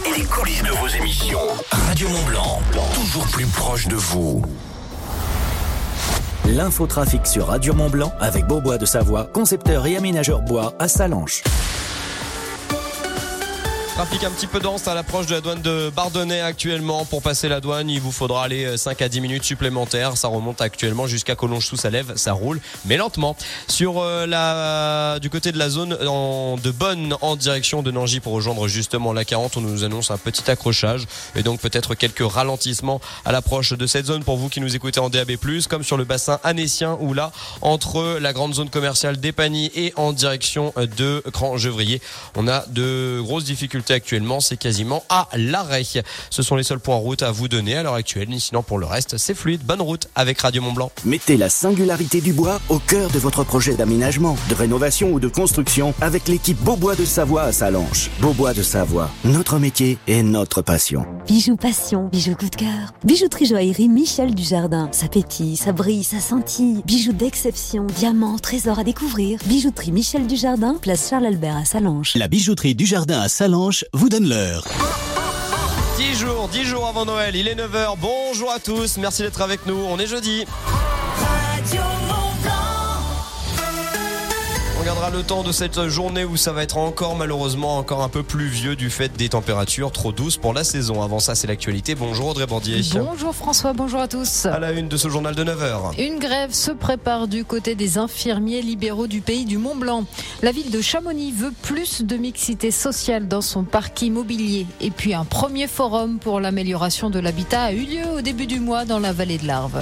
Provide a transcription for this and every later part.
et les coulisses de vos émissions. Radio Mont-Blanc, toujours plus proche de vous. L'infotrafic sur Radio Mont-Blanc avec Beaubois de Savoie, concepteur et aménageur bois à Sallanches. Trafic un petit peu dense à l'approche de la douane de Bardonnay actuellement. Pour passer la douane, il vous faudra aller 5 à 10 minutes supplémentaires. Ça remonte actuellement jusqu'à Collonges-sous-Salève. Ça roule, mais lentement. Sur du côté de la zone de Bonne en direction de Nangy pour rejoindre justement la 40, on nous annonce un petit accrochage et donc peut-être quelques ralentissements à l'approche de cette zone pour vous qui nous écoutez en DAB+, comme sur le bassin annécien où là, entre la grande zone commerciale d'Épagny et en direction de Cran-Gevrier, on a de grosses difficultés actuellement, c'est quasiment à l'arrêt. Ce sont les seuls points en route à vous donner à l'heure actuelle. Sinon, pour le reste, c'est fluide. Bonne route avec Radio Mont-Blanc. Mettez la singularité du bois au cœur de votre projet d'aménagement, de rénovation ou de construction avec l'équipe Beaubois de Savoie à Sallanches. Beaubois de Savoie, notre métier et notre passion. Bijoux passion, bijoux coup de cœur. Bijouterie joaillerie Michel Dujardin. Ça pétille, ça brille, ça scintille. Bijoux d'exception, diamants, trésors à découvrir. Bijouterie Michel Dujardin, place Charles-Albert à Sallanches. La bijouterie Dujardin à Sallanches vous donne l'heure. 10 jours avant Noël, il est 9h. Bonjour à tous, merci d'être avec nous. On est jeudi. On regardera le temps de cette journée où ça va être encore un peu pluvieux du fait des températures trop douces pour la saison. Avant ça, c'est l'actualité. Bonjour Audrey Bordier. Bonjour François, bonjour à tous. À la une de ce journal de 9h. Une grève se prépare du côté des infirmiers libéraux du pays du Mont-Blanc. La ville de Chamonix veut plus de mixité sociale dans son parc immobilier. Et puis un premier forum pour l'amélioration de l'habitat a eu lieu au début du mois dans la vallée de l'Arve.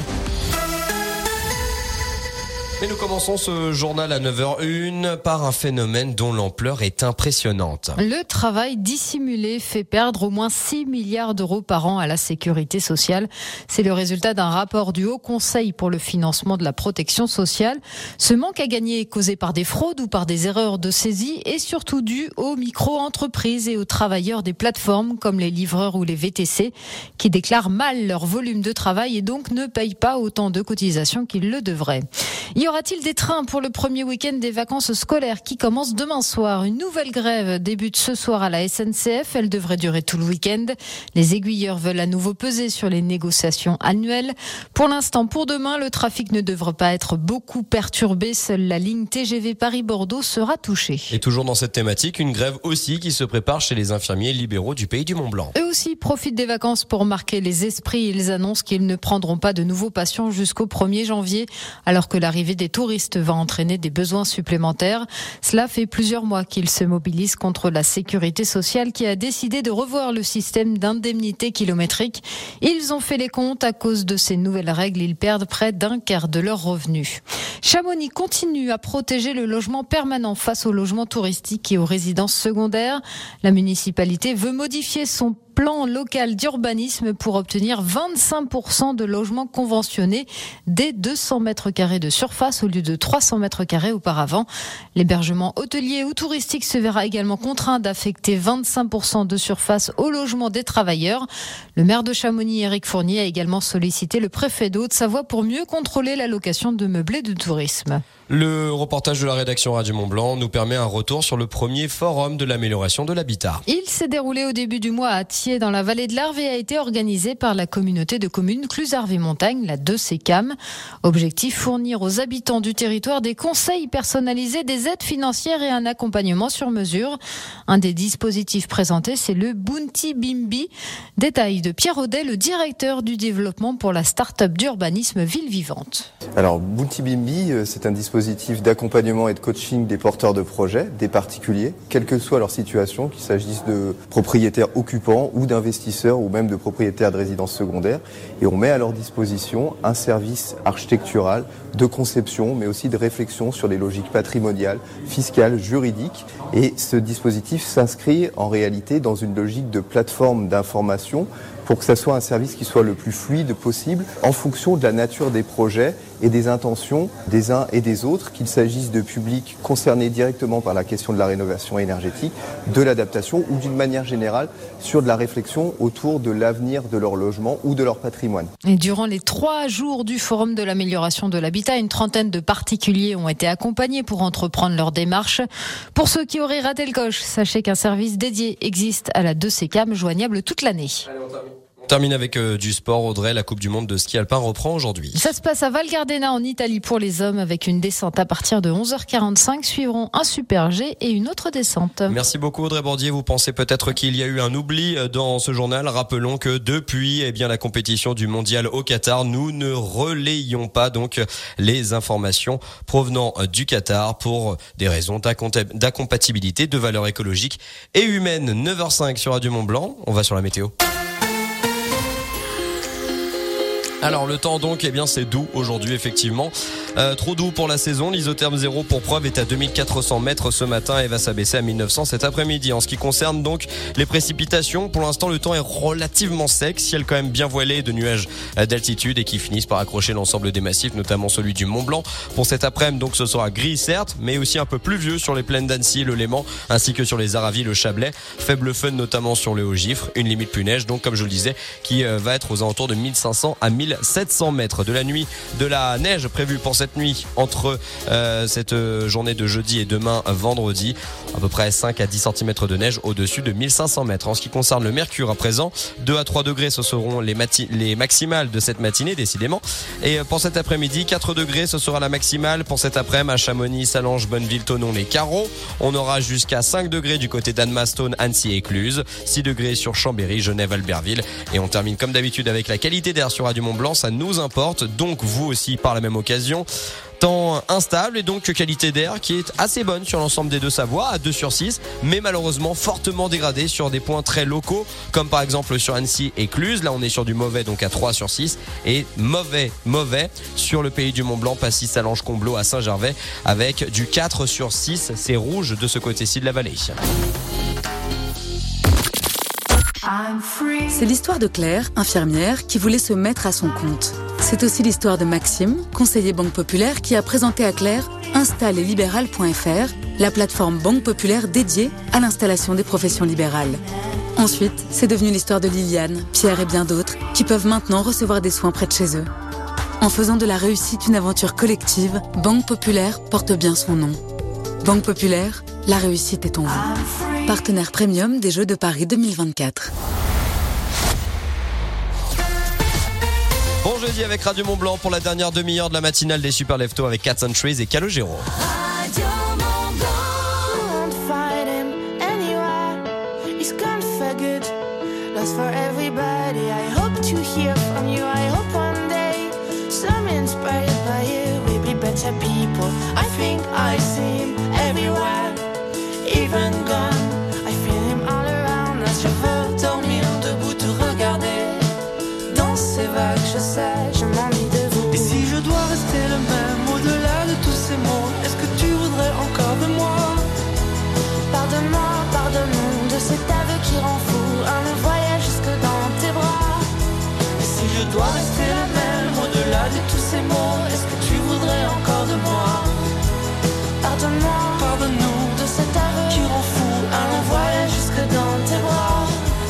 Et nous commençons ce journal à 9h01 par un phénomène dont l'ampleur est impressionnante. Le travail dissimulé fait perdre au moins 6 milliards d'euros par an à la sécurité sociale. C'est le résultat d'un rapport du Haut Conseil pour le financement de la protection sociale. Ce manque à gagner est causé par des fraudes ou par des erreurs de saisie et surtout dû aux micro-entreprises et aux travailleurs des plateformes comme les livreurs ou les VTC qui déclarent mal leur volume de travail et donc ne payent pas autant de cotisations qu'ils le devraient. Y aura-t-il des trains pour le premier week-end des vacances scolaires qui commence demain soir? Une nouvelle grève débute ce soir à la SNCF. Elle devrait durer tout le week-end. Les aiguilleurs veulent à nouveau peser sur les négociations annuelles. Pour l'instant, pour demain, le trafic ne devrait pas être beaucoup perturbé. Seule la ligne TGV Paris-Bordeaux sera touchée. Et toujours dans cette thématique, une grève aussi qui se prépare chez les infirmiers libéraux du pays du Mont-Blanc. Eux aussi profitent des vacances pour marquer les esprits. Ils annoncent qu'ils ne prendront pas de nouveaux patients jusqu'au 1er janvier, alors que l'arrivée des touristes va entraîner des besoins supplémentaires. Cela fait plusieurs mois qu'ils se mobilisent contre la sécurité sociale qui a décidé de revoir le système d'indemnité kilométrique. Ils ont fait les comptes. À cause de ces nouvelles règles, ils perdent près d'un quart de leurs revenus. Chamonix continue à protéger le logement permanent face aux logements touristiques et aux résidences secondaires. La municipalité veut modifier son plan local d'urbanisme pour obtenir 25% de logements conventionnés dès 200 mètres carrés de surface au lieu de 300 mètres carrés auparavant. L'hébergement hôtelier ou touristique se verra également contraint d'affecter 25% de surface au logement des travailleurs. Le maire de Chamonix, Éric Fournier, a également sollicité le préfet de Haute-Savoie pour mieux contrôler la location de meublés de tourisme. Le reportage de la rédaction Radio Mont-Blanc nous permet un retour sur le premier forum de l'amélioration de l'habitat. Il s'est déroulé au début du mois à Thiers dans la vallée de l'Arve et a été organisé par la communauté de communes Cluse-Arve-et-Montagne, la 2CCAM. Objectif, fournir aux habitants du territoire des conseils personnalisés, des aides financières et un accompagnement sur mesure. Un des dispositifs présentés, c'est le Bounty Bimbi. Détail de Pierre Audet, le directeur du développement pour la start-up d'urbanisme Ville Vivante. Alors Bounty Bimbi, c'est un dispositif d'accompagnement et de coaching des porteurs de projets, des particuliers, quelle que soit leur situation, qu'il s'agisse de propriétaires occupants ou d'investisseurs ou même de propriétaires de résidences secondaires. Et on met à leur disposition un service architectural de conception, mais aussi de réflexion sur les logiques patrimoniales, fiscales, juridiques. Et ce dispositif s'inscrit en réalité dans une logique de plateforme d'information pour que ça soit un service qui soit le plus fluide possible en fonction de la nature des projets et des intentions des uns et des autres. d'autres, qu'il s'agisse de publics concernés directement par la question de la rénovation énergétique, de l'adaptation ou d'une manière générale sur de la réflexion autour de l'avenir de leur logement ou de leur patrimoine. Et durant les 3 jours du Forum de l'amélioration de l'habitat, une trentaine de particuliers ont été accompagnés pour entreprendre leur démarche. Pour ceux qui auraient raté le coche, sachez qu'un service dédié existe à la 2CCAM, joignable toute l'année. On termine avec du sport. Audrey, la Coupe du Monde de ski alpin reprend aujourd'hui. Ça se passe à Val Gardena en Italie pour les hommes avec une descente à partir de 11h45. Suivront un super G et une autre descente. Merci beaucoup Audrey Bordier. Vous pensez peut-être qu'il y a eu un oubli dans ce journal. Rappelons que depuis la compétition du mondial au Qatar, nous ne relayons pas donc les informations provenant du Qatar pour des raisons d'incompatibilité de valeurs écologiques et humaines. 9h05 sur Radio Mont-Blanc. On va sur la météo. Alors le temps donc, c'est doux aujourd'hui effectivement. Trop doux pour la saison. L'isotherme 0 pour preuve est à 2400 mètres ce matin et va s'abaisser à 1900 cet après-midi. En ce qui concerne donc les précipitations, pour l'instant le temps est relativement sec, ciel quand même bien voilé de nuages d'altitude et qui finissent par accrocher l'ensemble des massifs, notamment celui du Mont Blanc. Pour cet après-midi donc ce sera gris certes, mais aussi un peu pluvieux sur les plaines d'Annecy, le Léman, ainsi que sur les Aravis, le Chablais. Faible fun notamment sur le Haut-Gifre, une limite plus neige donc comme je le disais qui va être aux alentours de 1500 à 1700 mètres. De la nuit, de la neige prévue pour cette nuit entre cette journée de jeudi et demain vendredi, à peu près 5 à 10 cm de neige au-dessus de 1500 mètres. En ce qui concerne le mercure à présent, 2 à 3 degrés ce seront les maximales de cette matinée décidément, et pour cet après-midi 4 degrés ce sera la maximale pour cet après-midi à Chamonix, Salange, Bonneville, Thonon, les Carreaux. On aura jusqu'à 5 degrés du côté d'Annemasse, Annecy et Écluse, 6 degrés sur Chambéry, Genève, Albertville, et on termine comme d'habitude avec la qualité d'air sur Radio Mont-Blanc. Ça nous importe, donc vous aussi par la même occasion. Temps instable et donc qualité d'air qui est assez bonne sur l'ensemble des Deux-Savoies à 2/6, mais malheureusement fortement dégradée sur des points très locaux, comme par exemple sur Annecy et Cluse. Là on est sur du mauvais donc à 3/6 et mauvais sur le pays du Mont-Blanc, Passy, Salange, Comblaud à Saint-Gervais avec du 4/6. C'est rouge de ce côté-ci de la vallée. C'est l'histoire de Claire, infirmière, qui voulait se mettre à son compte. C'est aussi l'histoire de Maxime, conseiller Banque Populaire, qui a présenté à Claire installeslibéral.fr, la plateforme Banque Populaire dédiée à l'installation des professions libérales. Ensuite, c'est devenu l'histoire de Liliane, Pierre et bien d'autres, qui peuvent maintenant recevoir des soins près de chez eux. En faisant de la réussite une aventure collective, Banque Populaire porte bien son nom. Banque Populaire, la réussite est en vous. Partenaire premium des Jeux de Paris 2024. Bon jeudi avec Radio Mont-Blanc pour la dernière demi-heure de la matinale des Super Leftos avec Cats and Trees et Calogero. Radio Mont-Blanc, fight him anywhere. He's gone for good, lost for everybody. I hope to hear from you. I hope one day, some inspired by you, we'll be better people. I think I see him everywhere, even gone. I feel him all around. Là, je veux dormir debout, te regarder. Dans ces vagues, je sais, je m'ennuie de vous. Et si je dois rester le même au-delà de tous ces mots, est-ce que tu voudrais encore de moi? Pardonne-moi, pardonne-nous de cet aveu qui rend fou. Un long voyage jusque dans tes bras. Et si je dois rester le même au-delà de tous ces mots, est-ce que tu voudrais encore de moi? Pardonne-moi, pardonne-nous de cet aveu qui rend fou. Un long voyage jusque dans tes bras.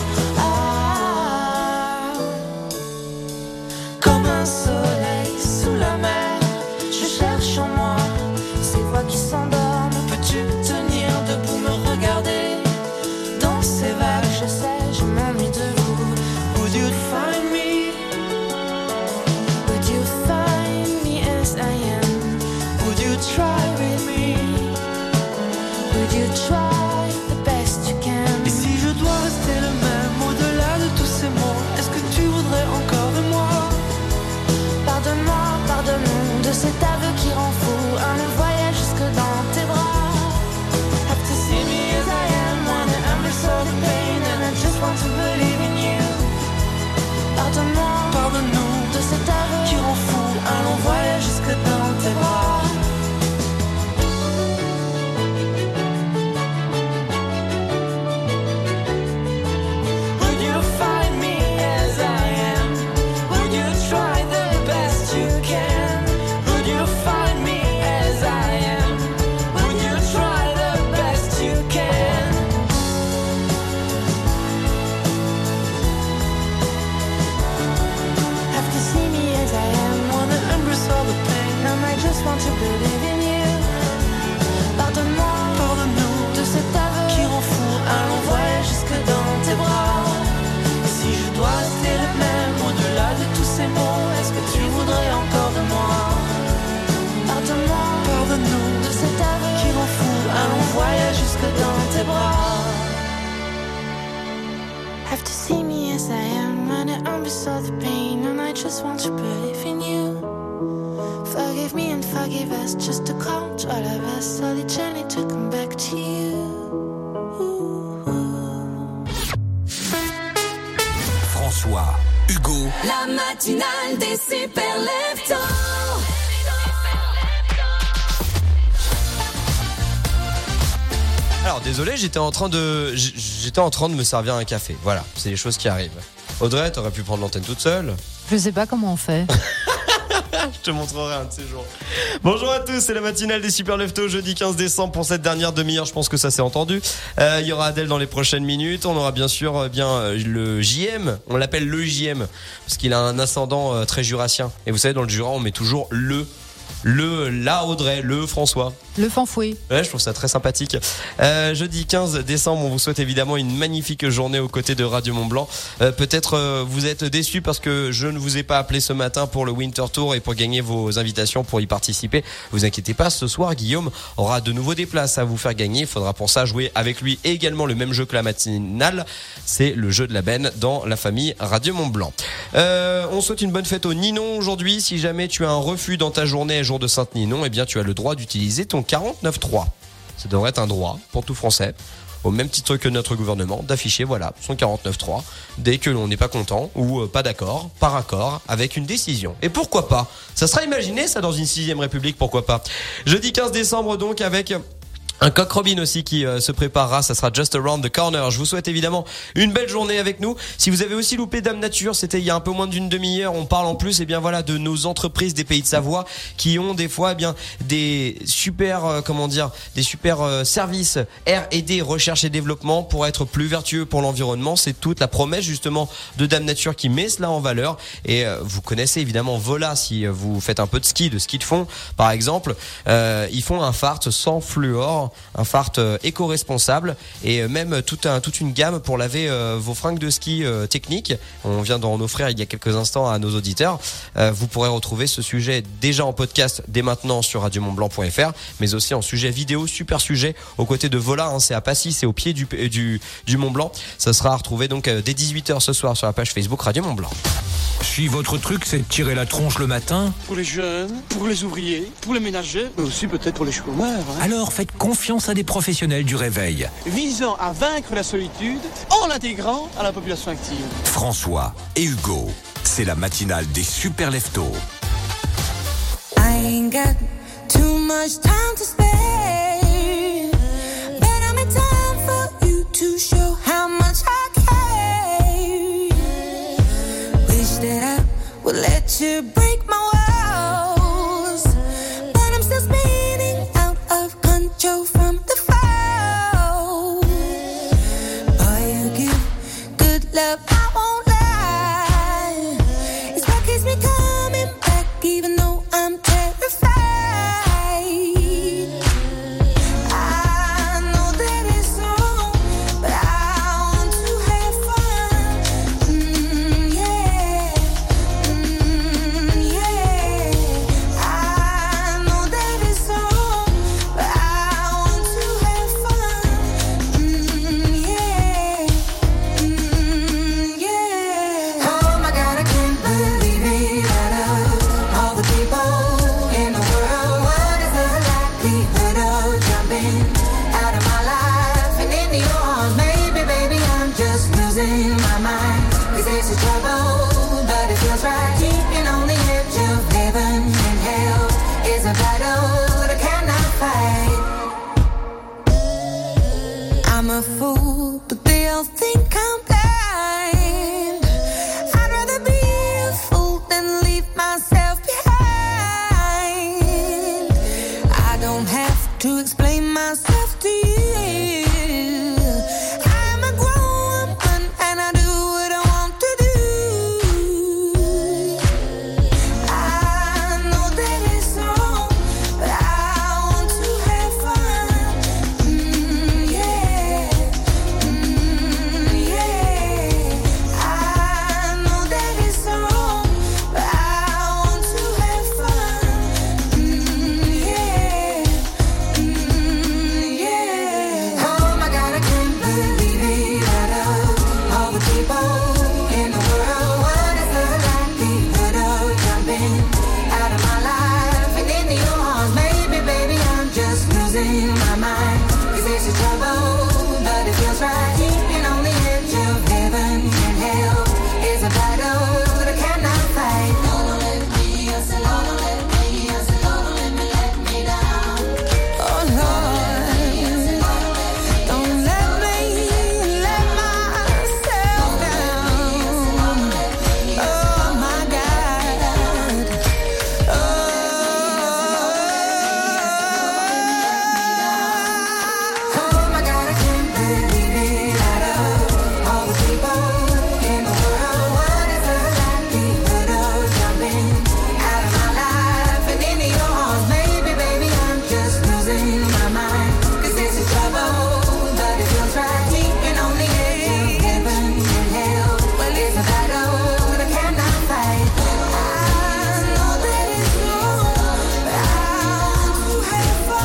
Comme un soleil sous la mer, Je cherche en moi ces voix qui s'endorment. peux-tu tenir debout, me regarder? Dans ces vagues, je sais, je m'ennuie de vous. Would you find me? Would you find me as I am? Would you try with me? Would you try the best you can? Et si je dois rester le même au-delà de tous ces mots, est-ce que tu voudrais encore de moi? Pardonne-moi, pardonne-nous de cet aveu qui rend fou. Un long voyage jusque dans tes bras. Have to see me as I am, wanna embrace all the pain, and I just want to believe in you. Pardonne-moi, Pardonne-nous de cet aveu qui rend fou, un long voyage jusque dans tes bras. Would you find me as I am? Would you try the best you can? Would you find me as I just want to believe in you. Pardonne-moi, Pardonne-nous de cet aveu qui rend fou un long voyage jusque dans tes bras. Si je dois rester le même au-delà de tous ces mots, est-ce que tu voudrais encore de moi? Pardonne-moi, Pardonne-nous de cet aveu qui rend fou un long voyage jusque dans tes bras. Have to see me as I am, and I'm beside the pain, and I just want to believe in you. Forgive me and forgive us, just to count all of us, so the journey to come back to you. François, Hugo, La matinale des super leftos. Alors désolé, j'étais en train de me servir un café. Voilà, c'est les choses qui arrivent. Audrey, t'aurais pu prendre l'antenne toute seule. Je sais pas comment on fait. Je te montrerai un de ces jours. Bonjour à tous, c'est la matinale des Super Leftos, jeudi 15 décembre pour cette dernière demi-heure. Je pense que ça s'est entendu. Il y aura Adèle dans les prochaines minutes. On aura bien sûr le JM. On l'appelle le JM parce qu'il a un ascendant très jurassien. Et vous savez, dans le Jura, on met toujours la Audrey, le François. Le fanfouet. Ouais, je trouve ça très sympathique. Jeudi 15 décembre, on vous souhaite évidemment une magnifique journée aux côtés de Radio Mont-Blanc. Peut-être vous êtes déçus parce que je ne vous ai pas appelé ce matin pour le Winter Tour et pour gagner vos invitations pour y participer. Vous inquiétez pas, ce soir, Guillaume aura de nouveau des places à vous faire gagner. Il faudra pour ça jouer avec lui également le même jeu que la matinale. C'est le jeu de la benne dans la famille Radio Mont-Blanc. On souhaite une bonne fête au Ninon aujourd'hui. Si jamais tu as un refus dans ta journée, jour de Sainte-Ninon, eh bien tu as le droit d'utiliser ton 49.3. Ça devrait être un droit pour tout Français, au même titre que notre gouvernement, d'afficher son 49.3 dès que l'on n'est pas content ou pas d'accord, par accord avec une décision. Et pourquoi pas? Ça sera imaginé ça dans une 6ème République, pourquoi pas? Jeudi 15 décembre donc avec un coq Robin aussi qui se préparera, ça sera Just Around the Corner. Je vous souhaite évidemment une belle journée avec nous. Si vous avez aussi loupé Dame Nature, c'était il y a un peu moins d'une demi-heure. On parle en plus de nos entreprises des Pays de Savoie qui ont des fois des super services R&D, recherche et développement pour être plus vertueux pour l'environnement. C'est toute la promesse justement de Dame Nature qui met cela en valeur. Et vous connaissez évidemment Vola si vous faites un peu de ski de fond par exemple. Ils font un fart sans fluor, un fart éco-responsable et même toute une gamme pour laver vos fringues de ski techniques. On vient d'en offrir il y a quelques instants à nos auditeurs. Vous pourrez retrouver ce sujet déjà en podcast dès maintenant sur radiomontblanc.fr, mais aussi en sujet vidéo, super sujet aux côtés de Vola. C'est à Passy, c'est au pied du Mont Blanc. Ça sera retrouvé donc dès 18h ce soir sur la page Facebook Radio Mont Blanc. si votre truc c'est de tirer la tronche le matin, pour les jeunes, pour les ouvriers, pour les ménagers, mais aussi peut-être pour les chômeurs. Alors faites confiance à des professionnels du réveil. Visant à vaincre la solitude en l'intégrant à la population active. François et Hugo, c'est la matinale des Super Leftos. I ain't got too much time to spare, but I make time for you to show how much I care. Wish that I would let you break my walls, but I'm still spinning out of control from the fall. Boy, you give good love, I won't lie. It's what keeps me coming back, even though I'm terrified. I know that it's wrong, but I want to have fun. Yeah, yeah. I know that it's wrong, but I want to have fun. Yeah, yeah. Oh my God, I can't believe it. Out of all the people in the world, what is the likelihood of jumping out of my life and into yours? Maybe, baby, I'm just losing my mind. 'Cause this is trouble, but it feels right. Keeping on the edge of heaven and hell is a battle that I cannot fight. I'm a fool, but they all think I'm blind. I'd rather be a fool than leave myself behind. I don't have to explain myself to you. I'm a grown woman and I do what I want to do. I know that it's wrong, people in the world, what is the likelihood of jumping out of my life and into your arms? Maybe, baby, I'm just losing my mind. 'Cause this is trouble, but it feels right. Keeping on the edge of heaven and hell is a battle that I cannot fight. Don't let me, I said, don't let me, I said, don't let me let me down. Oh Lord, don't let me let myself down. Oh my God, oh my God, I can't believe it. Out of all the people in the world, what is the likelihood of jumping out of my life and into your arms? Maybe, baby, I'm just losing my mind. 'Cause this is trouble, but it feels right. Keeping on the edge of heaven and hell. Well, it's a battle that I cannot fight. I know that it's wrong, but I'm too high for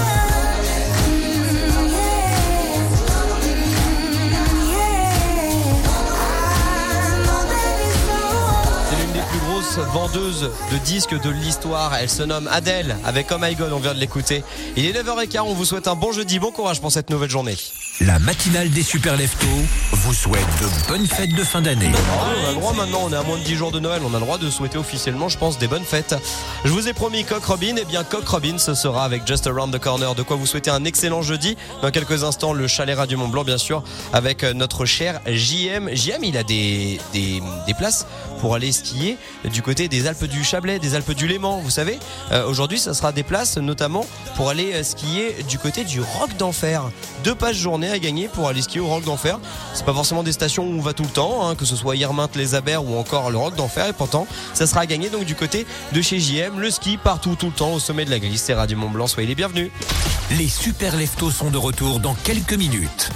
C'est l'une des plus grosses vendeuses de disques de l'histoire. Elle se nomme Adele avec Oh My God, on vient de l'écouter. Il est 9h15, on vous souhaite un bon jeudi, bon courage pour cette nouvelle journée. La matinale des super leftos vous souhaite de bonnes fêtes de fin d'année. On a le droit maintenant, on est à moins de 10 jours de Noël, on a le droit de souhaiter officiellement, je pense, des bonnes fêtes. Je vous ai promis Coq Robin, et bien Coq Robin, ce sera avec Just Around the Corner. De quoi vous souhaiter un excellent jeudi. Dans quelques instants, le chalet Radio Mont Blanc, bien sûr, avec notre cher JM. JM, il a des places pour aller skier du côté des Alpes du Chablais, des Alpes du Léman, vous savez. Aujourd'hui, ça sera des places notamment pour aller skier du côté du Roc d'Enfer. 2 passes journée à gagner pour aller skier au Roc d'Enfer. C'est pas forcément des stations où on va tout le temps, que ce soit Irmintes, les Abers ou encore le Roc d'Enfer. Et pourtant, ça sera à gagner donc du côté de chez JM. Le ski partout, tout le temps, au sommet de la glisse. C'est Radio Mont Blanc, soyez les bienvenus. Les super leftos sont de retour dans quelques minutes.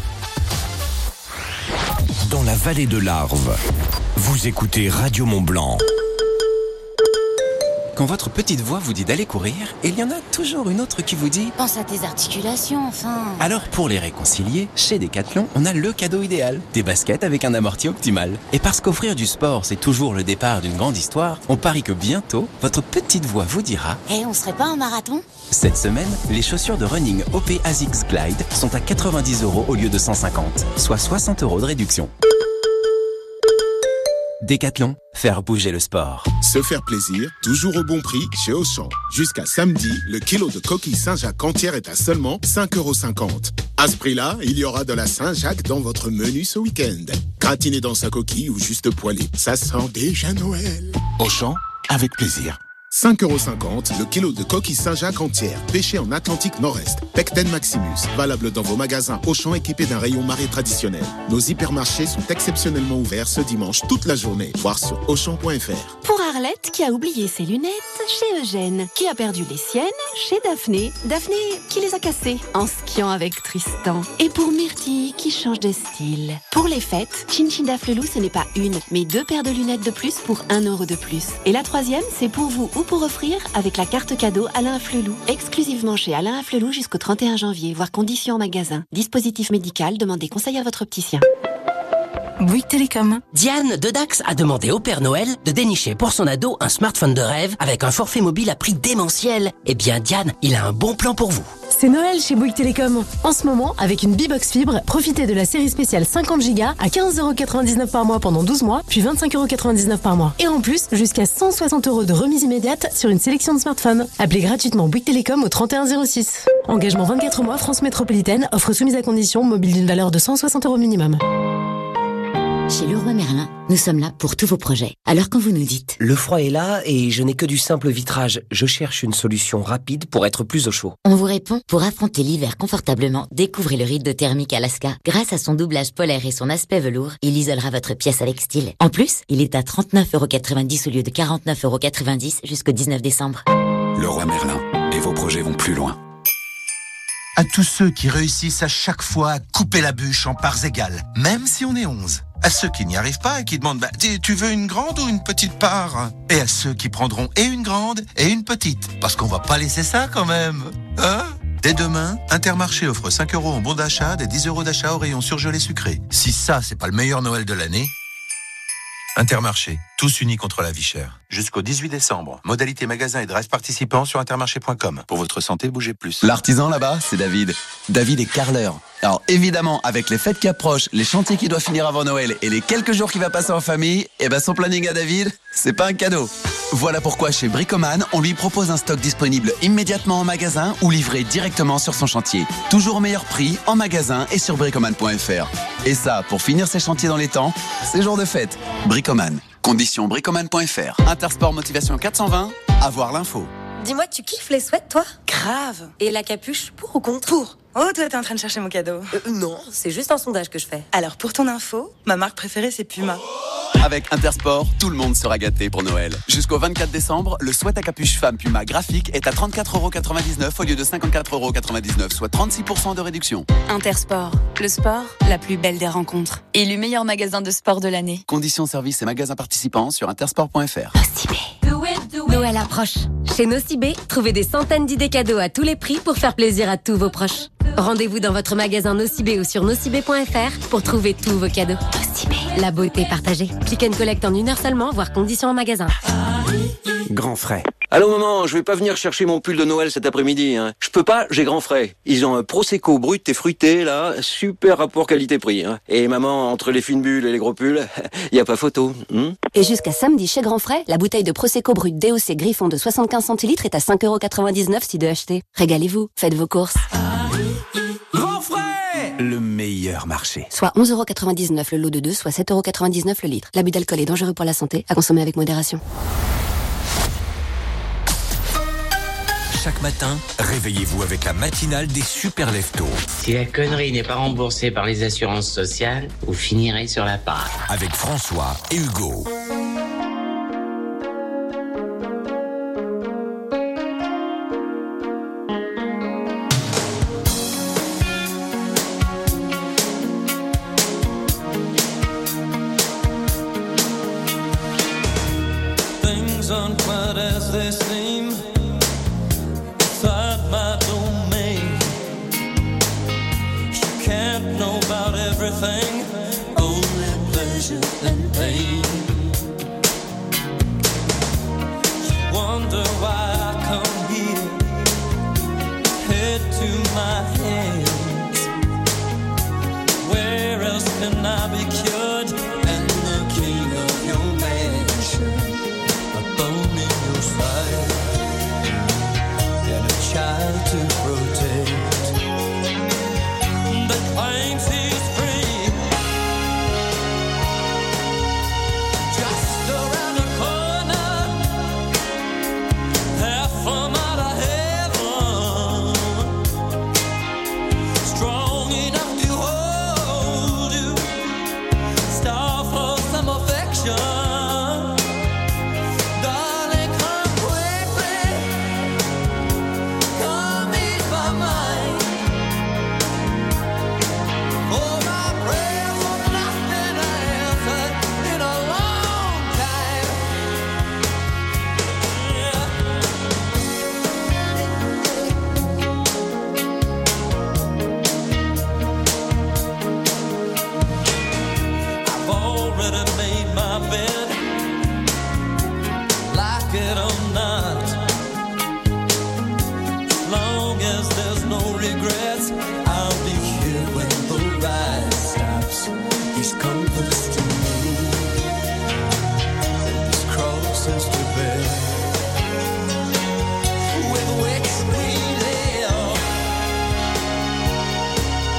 Dans la vallée de l'Arve, vous écoutez Radio Mont Blanc. Quand votre petite voix vous dit d'aller courir, il y en a toujours une autre qui vous dit « Pense à tes articulations, enfin !» Alors pour les réconcilier, chez Decathlon, on a le cadeau idéal, des baskets avec un amorti optimal. Et parce qu'offrir du sport, c'est toujours le départ d'une grande histoire, on parie que bientôt, votre petite voix vous dira « Eh, on serait pas en marathon ? Cette semaine, les chaussures de running OP ASICS Glide sont à 90 € au lieu de 150, soit 60 € de réduction. Decathlon, faire bouger le sport. Se faire plaisir, toujours au bon prix chez Auchan. Jusqu'à samedi, le kilo de coquille Saint-Jacques entière est à seulement 5,50 €. À ce prix-là, il y aura de la Saint-Jacques dans votre menu ce week-end. Gratiné dans sa coquille ou juste poêlé, ça sent déjà Noël. Auchan, avec plaisir. 5,50 € le kilo de coquille Saint-Jacques entière, pêchée en Atlantique Nord-Est. Pecten Maximus, valable dans vos magasins Auchan équipés d'un rayon marée traditionnel. Nos hypermarchés sont exceptionnellement ouverts ce dimanche toute la journée. Voir sur Auchan.fr. Pour Arlette qui a oublié ses lunettes, chez Eugène qui a perdu les siennes, chez Daphné qui les a cassées en skiant avec Tristan. Et pour Myrtille qui change de style. Pour les fêtes, Chin Chin Daflelou, ce n'est pas une, mais 2 paires de lunettes de plus pour 1 € de plus. Et la 3e, c'est pour vous ou pour offrir avec la carte cadeau Alain Afflelou. Exclusivement chez Alain Afflelou jusqu'au 31 janvier, voire conditions en magasin. Dispositif médical, demandez conseil à votre opticien. Bouygues Télécom. Diane de Dax a demandé au Père Noël de dénicher pour son ado un smartphone de rêve avec un forfait mobile à prix démentiel. Eh bien, Diane, il a un bon plan pour vous. C'est Noël chez Bouygues Télécom. En ce moment, avec une B-Box Fibre, profitez de la série spéciale 50 Go à 15,99 € par mois pendant 12 mois, puis 25,99 € par mois. Et en plus, jusqu'à 160 € de remise immédiate sur une sélection de smartphones. Appelez gratuitement Bouygues Télécom au 3106. Engagement 24 mois, France Métropolitaine, offre soumise à condition, mobile d'une valeur de 160 € minimum. Chez Leroy Merlin, nous sommes là pour tous vos projets. Alors quand vous nous dites... Le froid est là et je n'ai que du simple vitrage. Je cherche une solution rapide pour être plus au chaud. On vous répond, pour affronter l'hiver confortablement, découvrez le rideau thermique Alaska. Grâce à son doublage polaire et son aspect velours, il isolera votre pièce avec style. En plus, il est à 39,90 € au lieu de 49,90 € jusqu'au 19 décembre. Leroy Merlin, et vos projets vont plus loin. À tous ceux qui réussissent à chaque fois à couper la bûche en parts égales, même si on est 11. À ceux qui n'y arrivent pas et qui demandent tu veux une grande ou une petite part? Et à ceux qui prendront et une grande et une petite. Parce qu'on va pas laisser ça quand même. Hein? Dès demain, Intermarché offre 5 € en bon d'achat, des 10 € d'achat au rayon surgelé sucré. Si ça, c'est pas le meilleur Noël de l'année, Intermarché, tous unis contre la vie chère. Jusqu'au 18 décembre. Modalité magasin et drive participants sur intermarché.com. Pour votre santé, bougez plus. L'artisan là-bas, c'est David. David est carreleur. Alors évidemment, avec les fêtes qui approchent, les chantiers qui doivent finir avant Noël et les quelques jours qu'il va passer en famille, son planning à David, c'est pas un cadeau. Voilà pourquoi chez Bricoman, on lui propose un stock disponible immédiatement en magasin ou livré directement sur son chantier. Toujours au meilleur prix, en magasin et sur bricoman.fr. Et ça, pour finir ses chantiers dans les temps, c'est jour de fête. Bricoman. Conditions bricoman.fr. Intersport Motivation 420, avoir l'info. Dis-moi, tu kiffes les sweats, toi? Grave. Et la capuche, pour ou contre? Pour. Oh, toi, t'es en train de chercher mon cadeau. Non, c'est juste un sondage que je fais. Alors, pour ton info, ma marque préférée, c'est Puma. Avec Intersport, tout le monde sera gâté pour Noël. Jusqu'au 24 décembre, le sweat à capuche femme Puma graphique est à 34,99€ au lieu de 54,99€, soit 36% de réduction. Intersport, le sport, la plus belle des rencontres. Élu meilleur magasin de sport de l'année. Conditions services et magasins participants sur intersport.fr. Noël approche. Chez Nocibé, trouvez des centaines d'idées cadeaux à tous les prix pour faire plaisir à tous vos proches. Rendez-vous dans votre magasin Nocibé ou sur nocibé.fr pour trouver tous vos cadeaux. Nocibé, la beauté partagée. Click and collect en 1 heure seulement, voire conditions en magasin. Grand frais. Allô maman, je vais pas venir chercher mon pull de Noël cet après-midi. Hein. Je peux pas, j'ai grand frais. Ils ont un Prosecco brut et fruité là, super rapport qualité-prix. Hein. Et maman, entre les fines bulles et les gros pulls, y a pas photo. Et jusqu'à samedi chez Grand Frais, la bouteille de Prosecco brut DOC Griffon de 75 centilitres est à 5,99€ si deux achetés. Régalez-vous, faites vos courses. Grand frais, le meilleur marché. Soit 11,99€ le lot de 2, soit 7,99€ le litre. L'abus d'alcool est dangereux pour la santé, à consommer avec modération. Chaque matin, réveillez-vous avec la matinale des super leftos. Si la connerie n'est pas remboursée par les assurances sociales, vous finirez sur la paille. Avec François et Hugo. Things aren't quite as they seem. My domain. She can't know about everything, only pleasure and pain. You wonder why I come here, head to my hands. Where else can I be cured? And the king of your mansion, a bone in your side. Child to protect, that claims he's free. Just around the corner, half a mile of heaven, strong enough to hold you, star for some affection.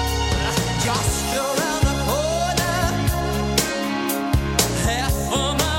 For my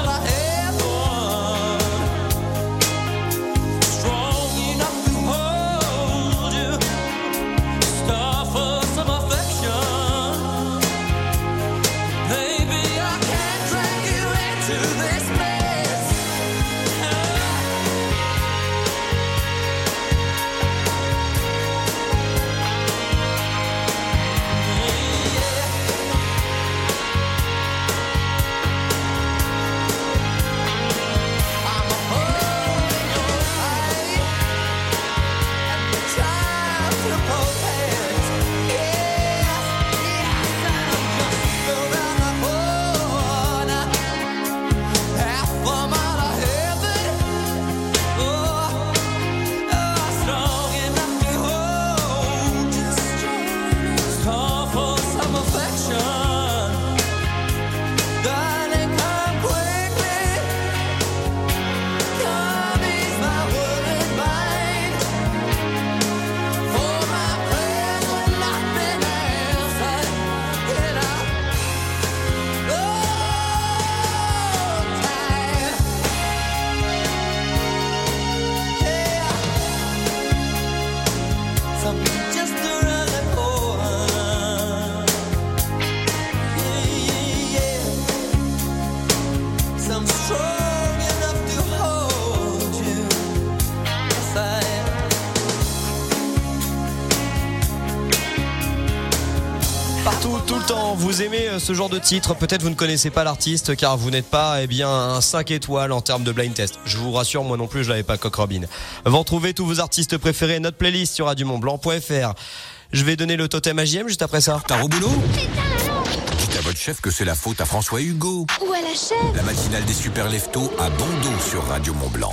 vous aimez ce genre de titre, peut-être vous ne connaissez pas l'artiste car vous n'êtes pas un 5 étoiles en termes de blind test. Je vous rassure, moi non plus je l'avais pas, Coq Robin. Vous retrouvez tous vos artistes préférés, notre playlist sur radiomontblanc.fr. Je vais donner le totem à JM juste après ça. T'as au boulot? Dites à votre chef que c'est la faute à François Hugo. Ou à la chef. La matinale des super leftos à bon dos sur Radio Mont-Blanc.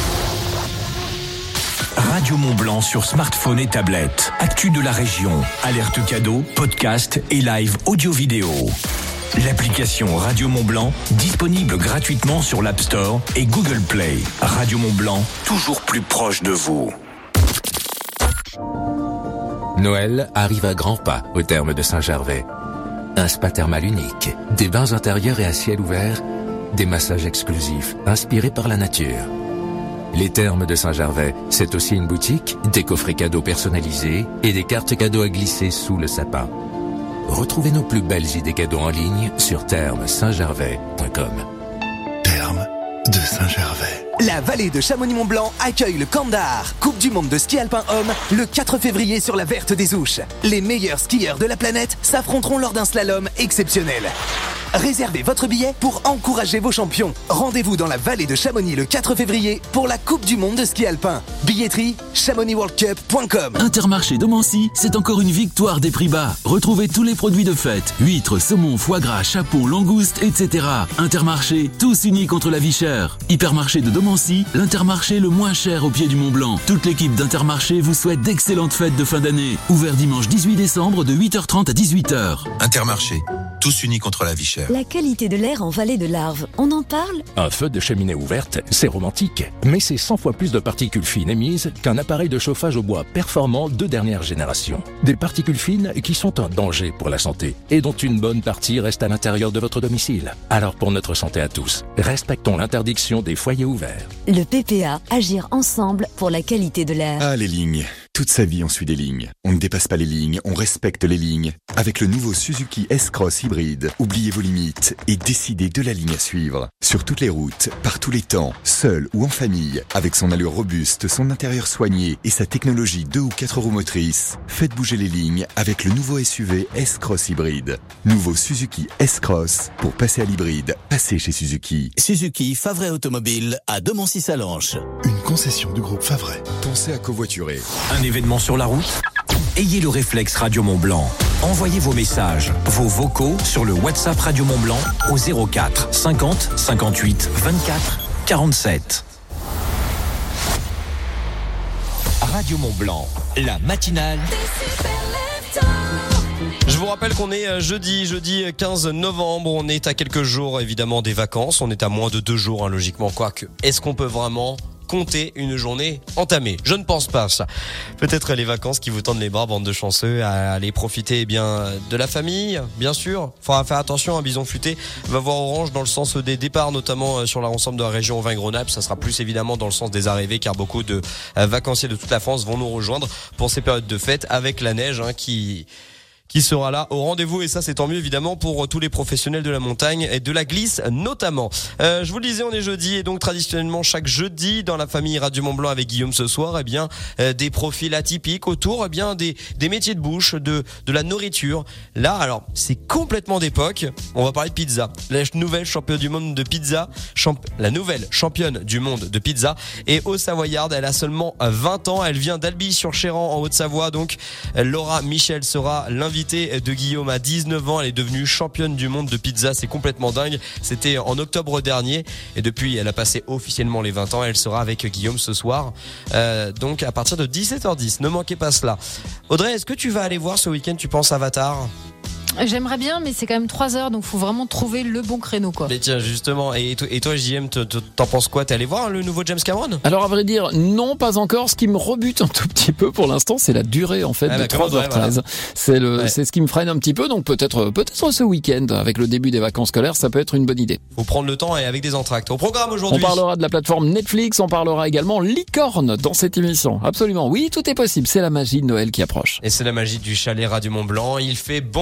Radio Mont-Blanc sur smartphone et tablette. Actu de la région, alerte cadeau, podcast et live audio-vidéo. L'application Radio Mont-Blanc, disponible gratuitement sur l'App Store et Google Play. Radio Mont-Blanc, toujours plus proche de vous. Noël arrive à grands pas au terme de Saint-Gervais. Un spa thermal unique, des bains intérieurs et à ciel ouvert, des massages exclusifs inspirés par la nature. Les Thermes de Saint-Gervais, c'est aussi une boutique, des coffrets cadeaux personnalisés et des cartes cadeaux à glisser sous le sapin. Retrouvez nos plus belles idées cadeaux en ligne sur thermesaintgervais.com. Thermes de Saint-Gervais. La vallée de Chamonix-Mont-Blanc accueille le Kandahar, Coupe du monde de ski alpin homme, le 4 février sur la Verte des Ouches. Les meilleurs skieurs de la planète s'affronteront lors d'un slalom exceptionnel. Réservez votre billet pour encourager vos champions. Rendez-vous dans la vallée de Chamonix le 4 février pour la Coupe du monde de ski alpin. Billetterie chamonixworldcup.com. Intermarché Domancy, c'est encore une victoire des prix bas. Retrouvez tous les produits de fête, huîtres, saumon, foie gras, chapon, langoustes, etc. Intermarché, tous unis contre la vie chère. Hypermarché de Domancy, l'Intermarché le moins cher au pied du Mont Blanc. Toute l'équipe d'Intermarché vous souhaite d'excellentes fêtes de fin d'année. Ouvert dimanche 18 décembre de 8h30 à 18h. Intermarché, tous unis contre la vie chère. La qualité de l'air en vallée de l'Arve, on en parle? Un feu de cheminée ouverte, c'est romantique, mais c'est 100 fois plus de particules fines émises qu'un appareil de chauffage au bois performant de dernière génération. Des particules fines qui sont un danger pour la santé et dont une bonne partie reste à l'intérieur de votre domicile. Alors pour notre santé à tous, respectons l'interdiction des foyers ouverts. Le PPA, agir ensemble pour la qualité de l'air. Ah, les lignes. Toute sa vie, on suit des lignes. On ne dépasse pas les lignes, on respecte les lignes. Avec le nouveau Suzuki S-Cross hybride, oubliez vos limites et décidez de la ligne à suivre. Sur toutes les routes, par tous les temps, seul ou en famille, avec son allure robuste, son intérieur soigné et sa technologie 2 ou 4 roues motrices, faites bouger les lignes avec le nouveau SUV S-Cross hybride. Nouveau Suzuki S-Cross. Pour passer à l'hybride, passez chez Suzuki. Suzuki Favret Automobile à Domancy-Salanches. Une concession du groupe Favret. Pensez à covoiturer. Un événement sur la route? Ayez le réflexe Radio Mont-Blanc. Envoyez vos messages, vos vocaux sur le WhatsApp Radio Mont-Blanc au 04 50 58 24 47. Radio Mont-Blanc, la matinale. Je vous rappelle qu'on est jeudi 15 novembre, on est à quelques jours évidemment des vacances, on est à moins de 2 jours logiquement, quoique est-ce qu'on peut vraiment compter une journée entamée? Je ne pense pas ça. Peut-être les vacances qui vous tendent les bras, bande de chanceux, à aller profiter de la famille, bien sûr. Faudra faire attention, Bison Futé va voir orange dans le sens des départs, notamment sur l'ensemble de la région Auvergne-Rhône-Alpes. Ça sera plus évidemment dans le sens des arrivées, car beaucoup de vacanciers de toute la France vont nous rejoindre pour ces périodes de fête avec la neige qui sera là au rendez-vous, et ça c'est tant mieux évidemment pour tous les professionnels de la montagne et de la glisse notamment. Je vous le disais, on est jeudi, et donc traditionnellement chaque jeudi dans la famille Radio Mont-Blanc avec Guillaume ce soir, des profils atypiques autour des métiers de bouche, de la nourriture. Là alors c'est complètement d'époque, on va parler de pizza. La nouvelle championne du monde de pizza, la nouvelle championne du monde de pizza est au Savoyarde. Elle a seulement 20 ans, elle vient d'Albi-sur-Chéran en Haute-Savoie, donc Laura Michel sera l'invitée de Guillaume. À 19 ans, elle est devenue championne du monde de pizza, c'est complètement dingue. C'était en octobre dernier, et depuis elle a passé officiellement les 20 ans. Elle sera avec Guillaume ce soir, donc à partir de 17h10, ne manquez pas cela. Audrey, est-ce que tu vas aller voir ce week-end, tu penses, Avatar? J'aimerais bien, mais c'est quand même 3 heures, donc faut vraiment trouver le bon créneau, quoi. Mais tiens, justement, et toi JM, t'en penses quoi? T'es allé voir le nouveau James Cameron? Alors à vrai dire, non, pas encore. Ce qui me rebute un tout petit peu pour l'instant, c'est la durée en fait de 3h13. Voilà. C'est ce qui me freine un petit peu, donc peut-être ce week-end, avec le début des vacances scolaires, ça peut être une bonne idée. Faut prendre le temps et avec des entractes. Au programme aujourd'hui, on parlera de la plateforme Netflix, on parlera également licorne dans cette émission. Absolument, oui, tout est possible. C'est la magie de Noël qui approche. Et c'est la magie du chalet Radio Mont-Blanc. Il fait bon vivre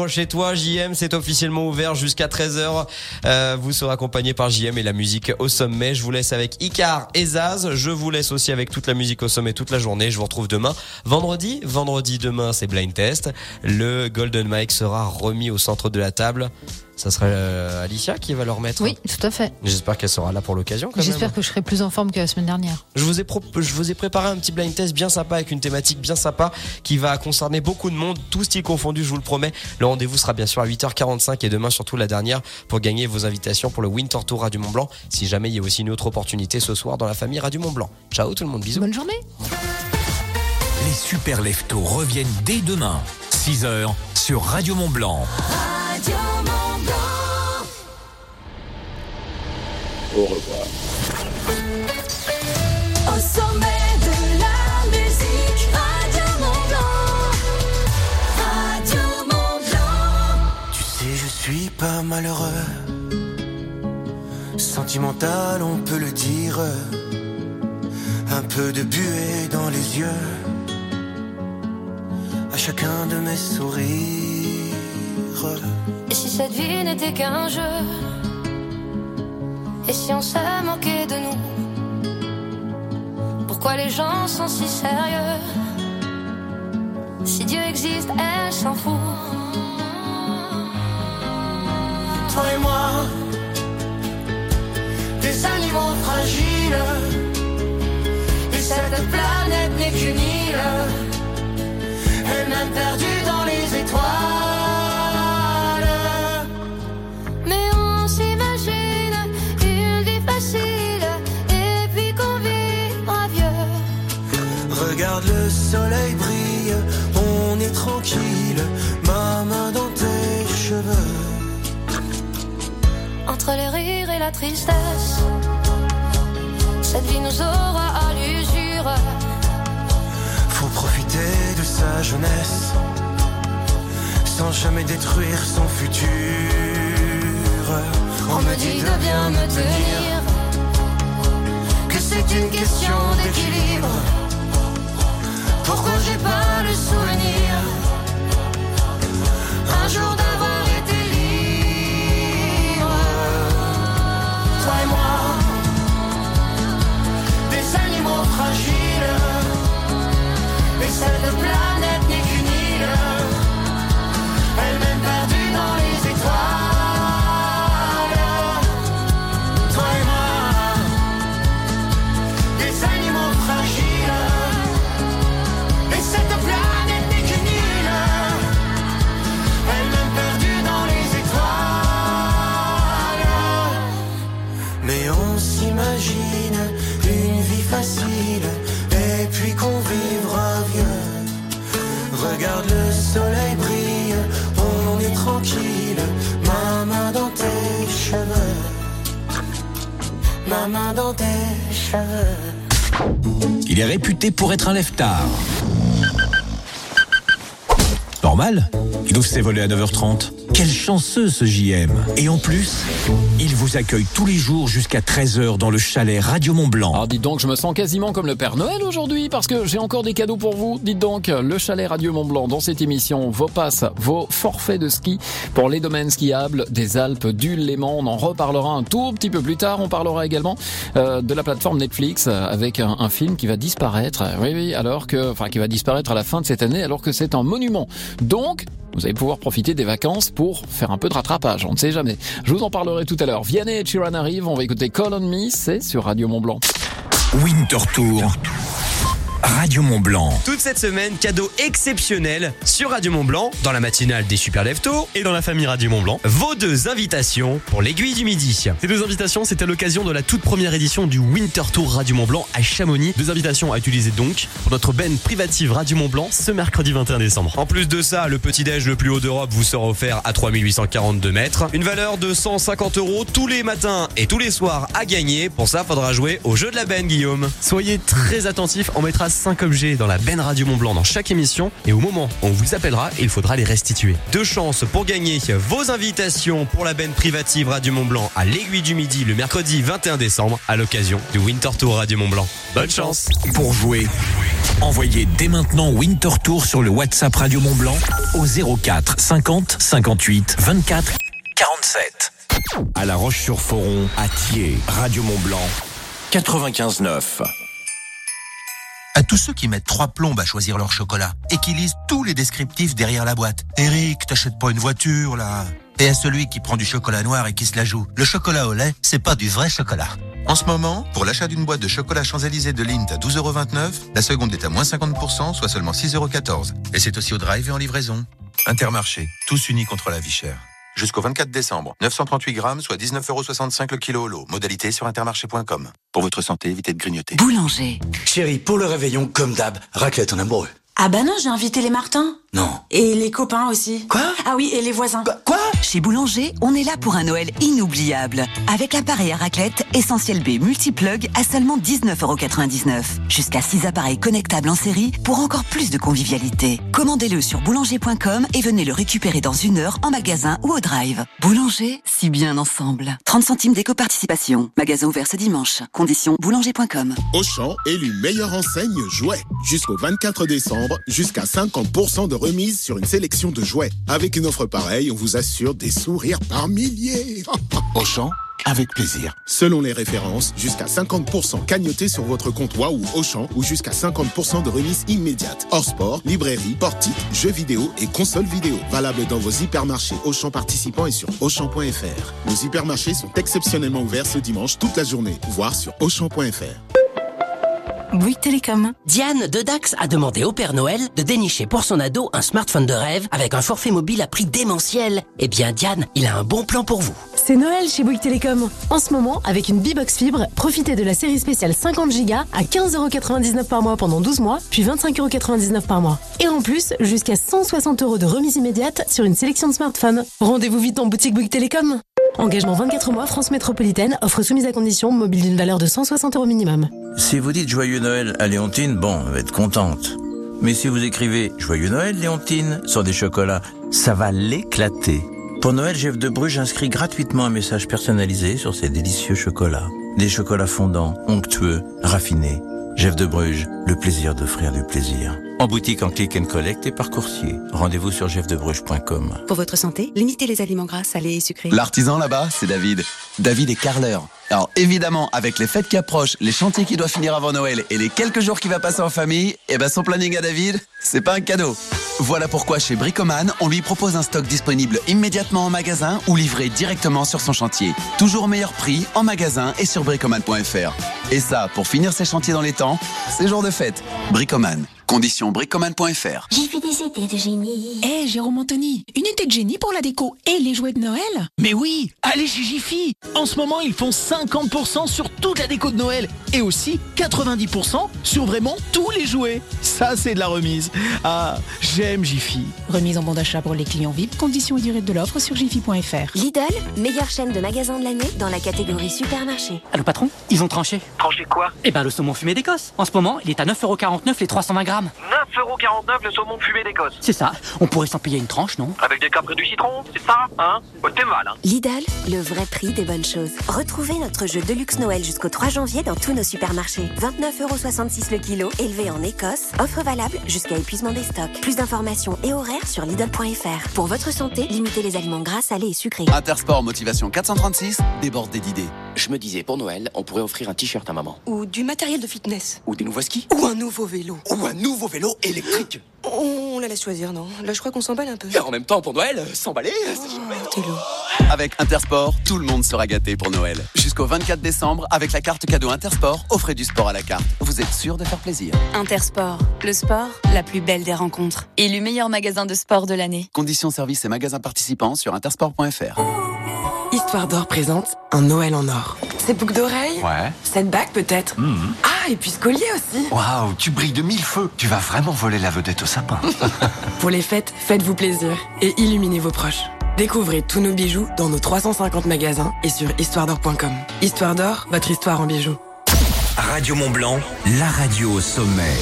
Live chez toi, JM, c'est officiellement ouvert jusqu'à 13h. Vous serez accompagné par JM et la musique au sommet. Je vous laisse avec Icar et Zaz. Je vous laisse aussi avec toute la musique au sommet toute la journée. Je vous retrouve demain, vendredi. Vendredi, demain, c'est Blind Test. Le Golden Mike sera remis au centre de la table. Ça sera Alicia qui va le remettre. Oui, tout à fait. J'espère qu'elle sera là pour l'occasion. J'espère que je serai plus en forme que la semaine dernière. Je vous ai préparé un petit blind test bien sympa avec une thématique bien sympa qui va concerner beaucoup de monde, tout style confondu, je vous le promets. Le rendez-vous sera bien sûr à 8h45 et demain surtout la dernière pour gagner vos invitations pour le Winter Tour Radio Mont Blanc. Si jamais il y a aussi une autre opportunité ce soir dans la famille Radio Mont Blanc. Ciao tout le monde, bisous. Bonne journée. Les Super Leftos reviennent dès demain, 6h sur Radio Mont Blanc. Radio Mont Blanc. Au revoir. Au sommet de la musique, Radio Mont Blanc. Radio Mont Blanc. Tu sais, je suis pas malheureux. Sentimental, on peut le dire. Un peu de buée dans les yeux. À chacun de mes sourires. Et si cette vie n'était qu'un jeu? Et si on s'est moqué de nous? Pourquoi les gens sont si sérieux? Si Dieu existe, elle s'en fout. Toi et moi, des animaux fragiles. Et cette planète n'est qu'une île. Elle-même perdue dans les étoiles. Mais on s'imagine une vie facile et puis qu'on vivra vieux. Regarde le soleil brille, on est tranquille. Ma main dans tes cheveux. Entre les rires et la tristesse, cette vie nous aura à l'usure. Faut profiter de sa jeunesse sans jamais détruire son futur. On me dit de bien me tenir, que c'est une question d'équilibre. Pourquoi j'ai pas le souvenir un jour d'avoir été libre? Toi et moi, des animaux fragiles. Et cette planète n'est qu'une île, elle-même perdue dans les étoiles. Toi et moi, des animaux fragiles. Et cette planète n'est qu'une île, elle-même perdue dans les étoiles. Mais on s'imagine une vie facile, et puis qu'on vivra vieux. Regarde le soleil brille, on est tranquille. Ma main dans tes cheveux. Ma main dans tes cheveux. Il est réputé pour être un lève-tard. Normal, il ouvre ses volets à 9h30. Quel chanceux ce JM. Et en plus, il vous accueille tous les jours jusqu'à 13h dans le chalet Radio Mont Blanc. Alors dites donc, je me sens quasiment comme le Père Noël aujourd'hui parce que j'ai encore des cadeaux pour vous. Dites donc, le chalet Radio Mont Blanc dans cette émission, vos passes, vos forfaits de ski pour les domaines skiables des Alpes du Léman. On en reparlera un tout petit peu plus tard. On parlera également de la plateforme Netflix avec un film qui va disparaître. Oui, qui va disparaître à la fin de cette année alors que c'est un monument. Donc, vous allez pouvoir profiter des vacances pour faire un peu de rattrapage, on ne sait jamais. Je vous en parlerai tout à l'heure. Vianney et Chiran arrivent, on va écouter Call on Me, c'est sur Radio Mont Blanc. Winter Tour. Radio Mont Blanc. Toute cette semaine, cadeau exceptionnel sur Radio Mont Blanc, dans la matinale des Super Leftos et dans la famille Radio Mont Blanc. Vos 2 invitations pour l'aiguille du midi. Ces 2 invitations, c'est à l'occasion de la toute première édition du Winter Tour Radio Mont Blanc à Chamonix. 2 invitations à utiliser donc pour notre benne privative Radio Mont Blanc ce mercredi 21 décembre. En plus de ça, le petit-déj le plus haut d'Europe vous sera offert à 3842 mètres. Une valeur de 150 € tous les matins et tous les soirs à gagner. Pour ça, faudra jouer au jeu de la benne, Guillaume. Soyez très attentifs, on mettra 5 objets dans la benne Radio Mont Blanc dans chaque émission et au moment où on vous appellera, il faudra les restituer. 2 chances pour gagner vos invitations pour la benne privative Radio Mont Blanc à l'aiguille du midi le mercredi 21 décembre à l'occasion du Winter Tour Radio Mont Blanc. Bonne chance. Pour jouer, Envoyez dès maintenant Winter Tour sur le WhatsApp Radio Mont-Blanc au 04 50 58 24 47. À La Roche-sur-Foron, à Thiers, Radio Mont-Blanc, 95.9. À tous ceux qui mettent 3 plombes à choisir leur chocolat et qui lisent tous les descriptifs derrière la boîte. Eric, t'achètes pas une voiture, là. Et à celui qui prend du chocolat noir et qui se la joue. Le chocolat au lait, c'est pas du vrai chocolat. En ce moment, pour l'achat d'une boîte de chocolat Champs-Élysées de Lindt à 12,29€, la seconde est à moins 50%, soit seulement 6,14€. Et c'est aussi au drive et en livraison. Intermarché, tous unis contre la vie chère. Jusqu'au 24 décembre, 938 grammes, soit 19,65€ le kilo au lot. Modalité sur intermarché.com. Pour votre santé, évitez de grignoter. Boulanger. Chérie, pour le réveillon, comme d'hab, raclette en amoureux. Ah bah non, j'ai invité les Martins. Non. Et les copains aussi. Quoi? Ah oui, et les voisins. Quoi? Chez Boulanger, on est là pour un Noël inoubliable. Avec l'appareil à raclette Essentiel B Multiplug à seulement 19,99€. Jusqu'à 6 appareils connectables en série pour encore plus de convivialité. Commandez-le sur boulanger.com et venez le récupérer dans 1 heure en magasin ou au drive. Boulanger, si bien ensemble. 30 centimes d'éco-participation. Magasin ouvert ce dimanche. Conditions boulanger.com. Auchan, élu meilleure enseigne jouets. Jusqu'au 24 décembre, jusqu'à 50% de remise sur une sélection de jouets. Avec une offre pareille, on vous assure des sourires par milliers. Auchan, avec plaisir. Selon les références, jusqu'à 50% cagnoté sur votre compte Waouh Auchan ou jusqu'à 50% de remise immédiate. Hors sport, librairie, portique, jeux vidéo et consoles vidéo. Valable dans vos hypermarchés Auchan participants et sur Auchan.fr. Nos hypermarchés sont exceptionnellement ouverts ce dimanche toute la journée. Voir sur Auchan.fr. Bouygues Télécom. Diane de Dax a demandé au Père Noël de dénicher pour son ado un smartphone de rêve avec un forfait mobile à prix démentiel. Eh bien Diane, il a un bon plan pour vous. C'est Noël chez Bouygues Télécom. En ce moment, avec une B-Box Fibre, profitez de la série spéciale 50 Go à 15,99€ par mois pendant 12 mois, puis 25,99€ par mois. Et en plus, jusqu'à 160€ de remise immédiate sur une sélection de smartphones. Rendez-vous vite en boutique Bouygues Télécom. Engagement 24 mois, France Métropolitaine, offre soumise à condition, mobile d'une valeur de 160€ minimum. Si vous dites Joyeux Noël à Léontine, bon, elle va être contente. Mais si vous écrivez Joyeux Noël Léontine sur des chocolats, ça va l'éclater. Pour Noël, Jeff de Bruges inscrit gratuitement un message personnalisé sur ces délicieux chocolats. Des chocolats fondants, onctueux, raffinés. Jeff de Bruges, le plaisir d'offrir du plaisir. En boutique, en click and collect et par coursier. Rendez-vous sur jeffdebruges.com. Pour votre santé, limitez les aliments gras, salés et sucrés. L'artisan là-bas, c'est David. David est carreleur. Alors évidemment, avec les fêtes qui approchent, les chantiers qui doivent finir avant Noël et les quelques jours qu'il va passer en famille, eh ben son planning à David, c'est pas un cadeau. Voilà pourquoi chez Bricoman, on lui propose un stock disponible immédiatement en magasin ou livré directement sur son chantier. Toujours au meilleur prix en magasin et sur bricoman.fr. Et ça, pour finir ses chantiers dans les temps, c'est jour de fête. Bricoman. Conditions bricoman.fr. J'ai fait des idées de génie. Hé, Jérôme Anthony, une idée de génie pour la déco et les jouets de Noël? Mais oui, allez chez Jiffy. En ce moment, ils font 50% sur toute la déco de Noël et aussi 90% sur vraiment tous les jouets. Ça, c'est de la remise. Ah, j'aime Jiffy. Remise en bon d'achat pour les clients VIP. Conditions et durée de l'offre sur jiffy.fr. Lidl, meilleure chaîne de magasins de l'année dans la catégorie supermarché. Allô patron, ils ont tranché. Tranché quoi? Eh ben le saumon fumé d'Écosse. En ce moment, il est à 9,49€ les 320 grammes. 9,49€ le saumon fumé d'Écosse. C'est ça, on pourrait s'en payer une tranche, non? Avec des capres et du citron, c'est ça, hein? Oh, t'es mal, hein? Lidl, le vrai prix des bonnes choses. Retrouvez notre jeu Deluxe Noël jusqu'au 3 janvier dans tous nos supermarchés. 29,66€ le kilo, élevé en Écosse. Offre valable jusqu'à épuisement des stocks. Plus d'informations et horaires sur Lidl.fr. Pour votre santé, limitez les aliments gras, salés et sucrés. Intersport Motivation 436, débordé d'idées. Je me disais, pour Noël, on pourrait offrir un t-shirt à maman. Ou du matériel de fitness. Ou des nouveaux skis. Ou un nouveau vélo. Ou un nouveau vélo électrique. On la laisse choisir, non? Là, je crois qu'on s'emballe un peu. Et en même temps, pour Noël, s'emballer, c'est t'es lourd. Avec Intersport, tout le monde sera gâté pour Noël. Jusqu'au 24 décembre, avec la carte cadeau Intersport, offrez du sport à la carte. Vous êtes sûr de faire plaisir. Intersport, le sport, la plus belle des rencontres. Élu meilleur magasin de sport de l'année. Conditions, services et magasins participants sur intersport.fr. Histoire d'or présente un Noël en or. Ces boucles d'oreilles? Ouais. Cette bague peut-être? Ah, et puis ce collier aussi. Waouh, tu brilles de 1000 feux. Tu vas vraiment voler la vedette au sapin. Pour les fêtes, faites-vous plaisir et illuminez vos proches. Découvrez tous nos bijoux dans nos 350 magasins et sur histoiredor.com. Histoire d'or, votre histoire en bijoux. Radio Mont-Blanc, la radio au sommet.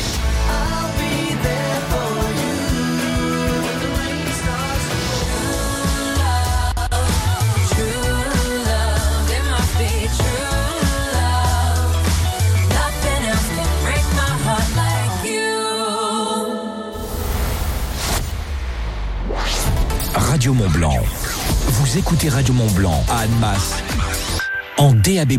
Nothing else can break my heart like you. Radio Mont-Blanc. Vous écoutez Radio Mont-Blanc à Annemasse en DAB+.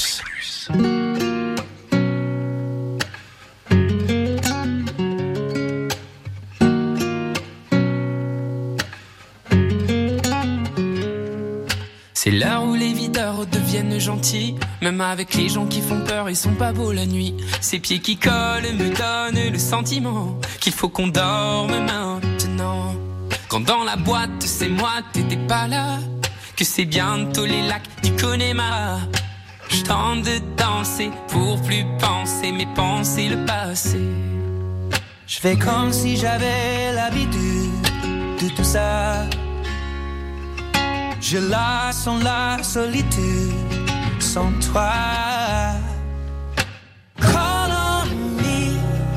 C'est l'heure où les videurs deviennent gentils. Même avec les gens qui font peur, ils sont pas beaux la nuit. Ces pieds qui collent me donnent le sentiment qu'il faut qu'on dorme maintenant. Quand dans la boîte c'est moi, t'étais pas là. Que c'est bientôt les lacs du Connemara. Je tente de danser pour plus penser, mais penser le passé. Je fais comme si j'avais l'habitude de tout ça. Je la sens la solitude sans toi. Call on me,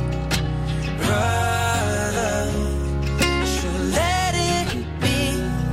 brother. Je let it be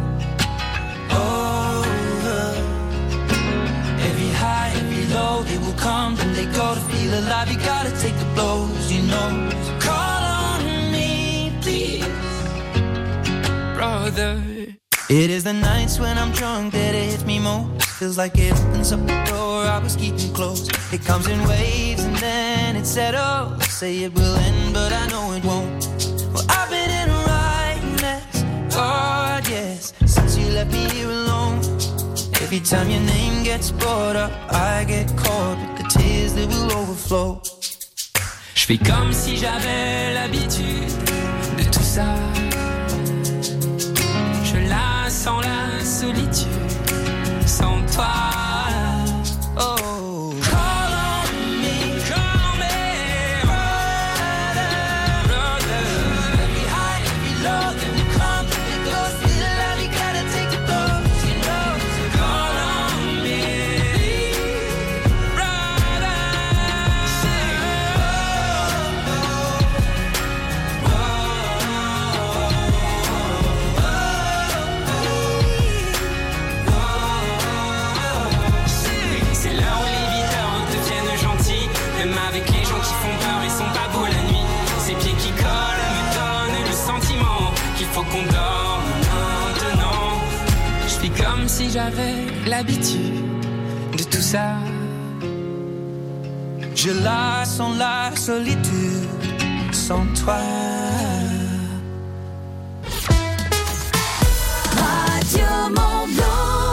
over. Every high, every low, they will come and they go. To feel alive, you gotta take the blows, you know. Call on me, please, brother. It is the nights when I'm drunk that it hits me most. Feels like it opens up the door I was keeping closed. It comes in waves and then it settles. Say it will end, but I know it won't. Well, I've been in a right mess, God, yes, since you left me here alone. Every time your name gets brought up, I get caught with the tears that will overflow. Je fais comme si j'avais l'habitude de tout ça. Sans la solitude, sans toi. Oh, call on me, brother, brother. Every high, every low, then we come, then we go. Still alive, you gotta take the blows, you know. So call on me, brother. Avec les gens qui font peur, ils sont pas beaux la nuit. Ces pieds qui collent me donnent le sentiment qu'il faut qu'on dorme maintenant. Je fais comme si j'avais l'habitude de tout ça. Je la sens la solitude sans toi. Radio Mont-Blanc.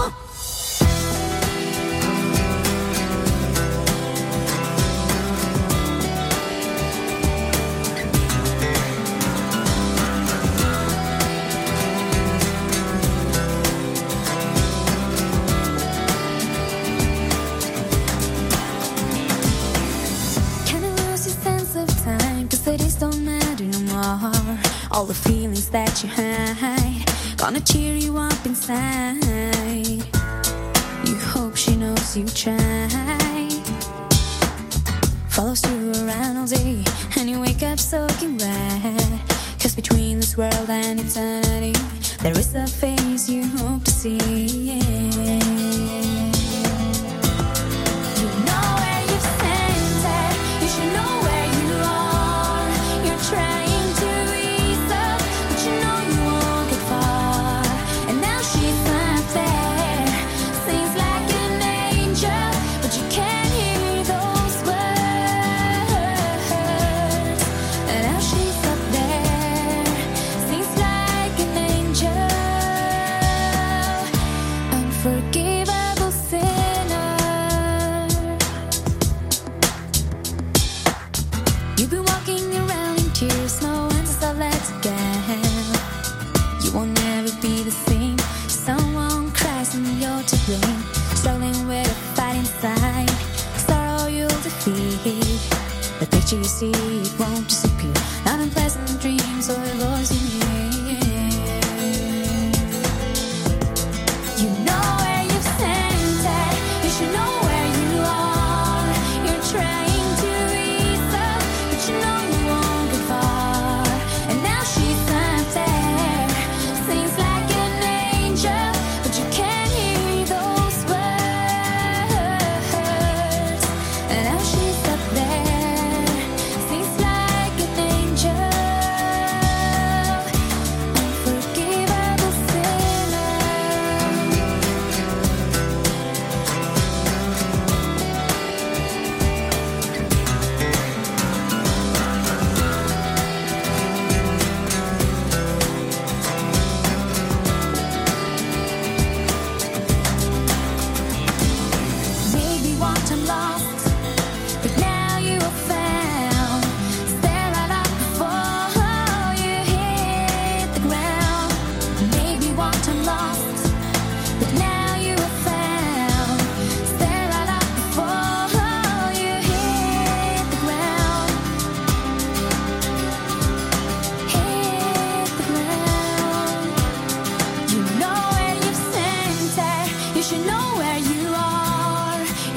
Cities don't matter no more. All the feelings that you hide, gonna cheer you up inside. You hope she knows you tried. Follows you around all day, and you wake up soaking wet. 'Cause between this world and eternity, there is a face you hope to see. Trying to ease up, but you know you won't get far. And now she's not there. Seems like an angel, but you can't hear those words. And now she's up there. Seems like an angel.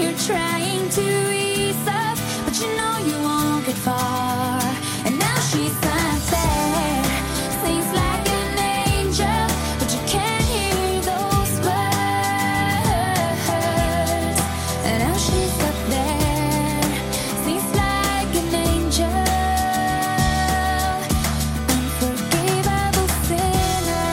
You're trying to ease up, but you know you won't get far. And now she's not there. Seems like an angel, but you can't hear those words. And now she's up there. Seems like an angel, unforgivable sinner.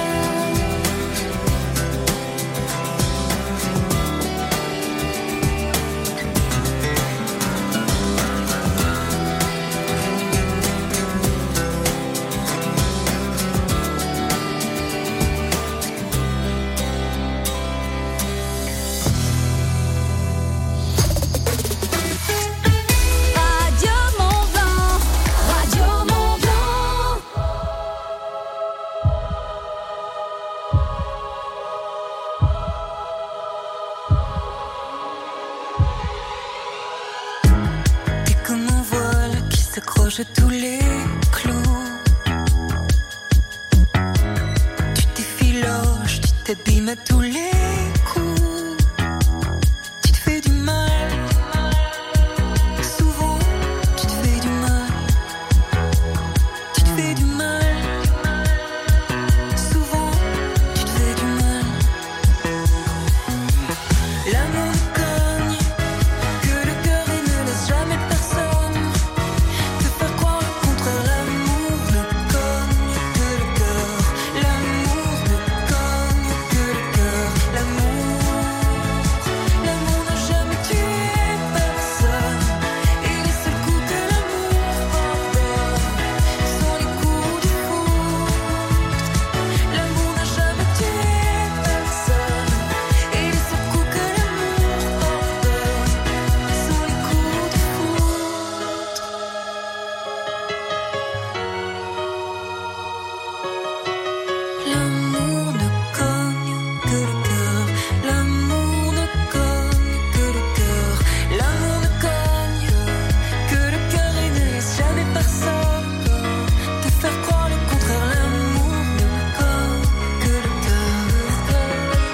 Radio Mont Blanc, Radio Mont Blanc. T'es comme un voile qui s'accroche à tous les clous. Tu t'effiloches, tu t'abîmes à tous les coups. Tu te fais du mal. Souvent, tu te fais du mal. Tu te fais du mal. Souvent, tu te fais du mal. L'amour ne cogne que le cœur et ne laisse jamais personne te faire croire le contraire. L'amour ne cogne que le cœur. L'amour ne cogne que le cœur. L'amour n'a jamais tué personne. Et les seuls coups que l'amour pardonne sont les coups de foudre. L'amour n'a jamais tué personne. Et les seuls coups que l'amour pardonne sont les coups de foudre. L'amour ne cogne que le cœur. L'amour ne cogne que le cœur. L'amour ne cogne que le cœur et ne laisse jamais personne te faire croire le contraire. L'amour ne cogne que le cœur.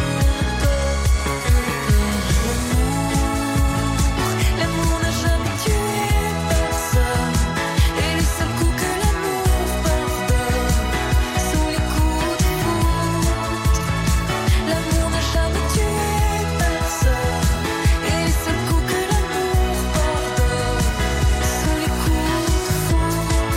L'amour n'a jamais tué personne. Et les seuls coups que l'amour pardonne sont les coups de foudre. L'amour n'a jamais tué personne. Et les seuls coups que l'amour pardonne sont les coups de foudre.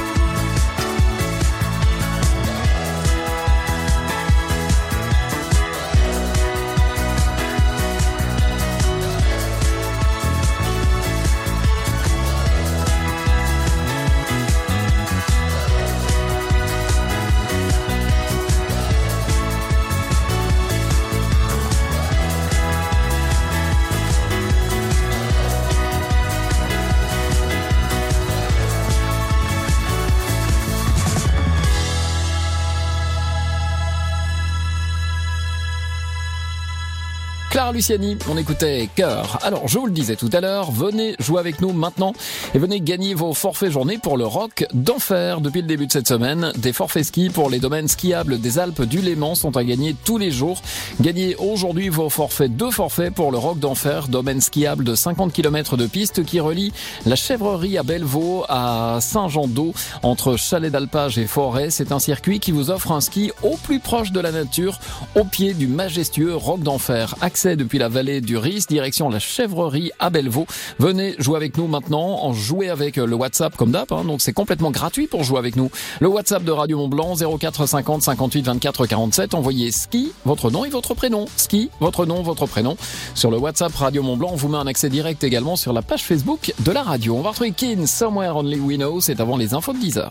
Clara Luciani, on écoutait Cœur. Alors, je vous le disais tout à l'heure, venez jouer avec nous maintenant et venez gagner vos forfaits journée pour le Rock d'Enfer. Depuis le début de cette semaine, des forfaits ski pour les domaines skiables des Alpes du Léman sont à gagner tous les jours. Gagnez aujourd'hui vos forfaits, 2 forfaits pour le Rock d'Enfer, domaine skiable de 50 km de piste qui relie la Chèvrerie à Bellevaux à Saint-Jean-d'Eau entre Chalet d'Alpage et Forêt. C'est un circuit qui vous offre un ski au plus proche de la nature, au pied du majestueux Rock d'Enfer. Accès depuis la vallée du Ris, direction la Chèvrerie à Bellevaux. Venez jouer avec nous maintenant, en jouer avec le WhatsApp comme d'hab, donc c'est complètement gratuit pour jouer avec nous. Le WhatsApp de Radio Mont Blanc, 04 50 58 24 47. Envoyez ski, votre nom et votre prénom. Ski, votre nom, votre prénom. Sur le WhatsApp Radio Mont Blanc, on vous met un accès direct également sur la page Facebook de la radio. On va retrouver Kin, Somewhere Only We Know, c'est avant les infos de 10h.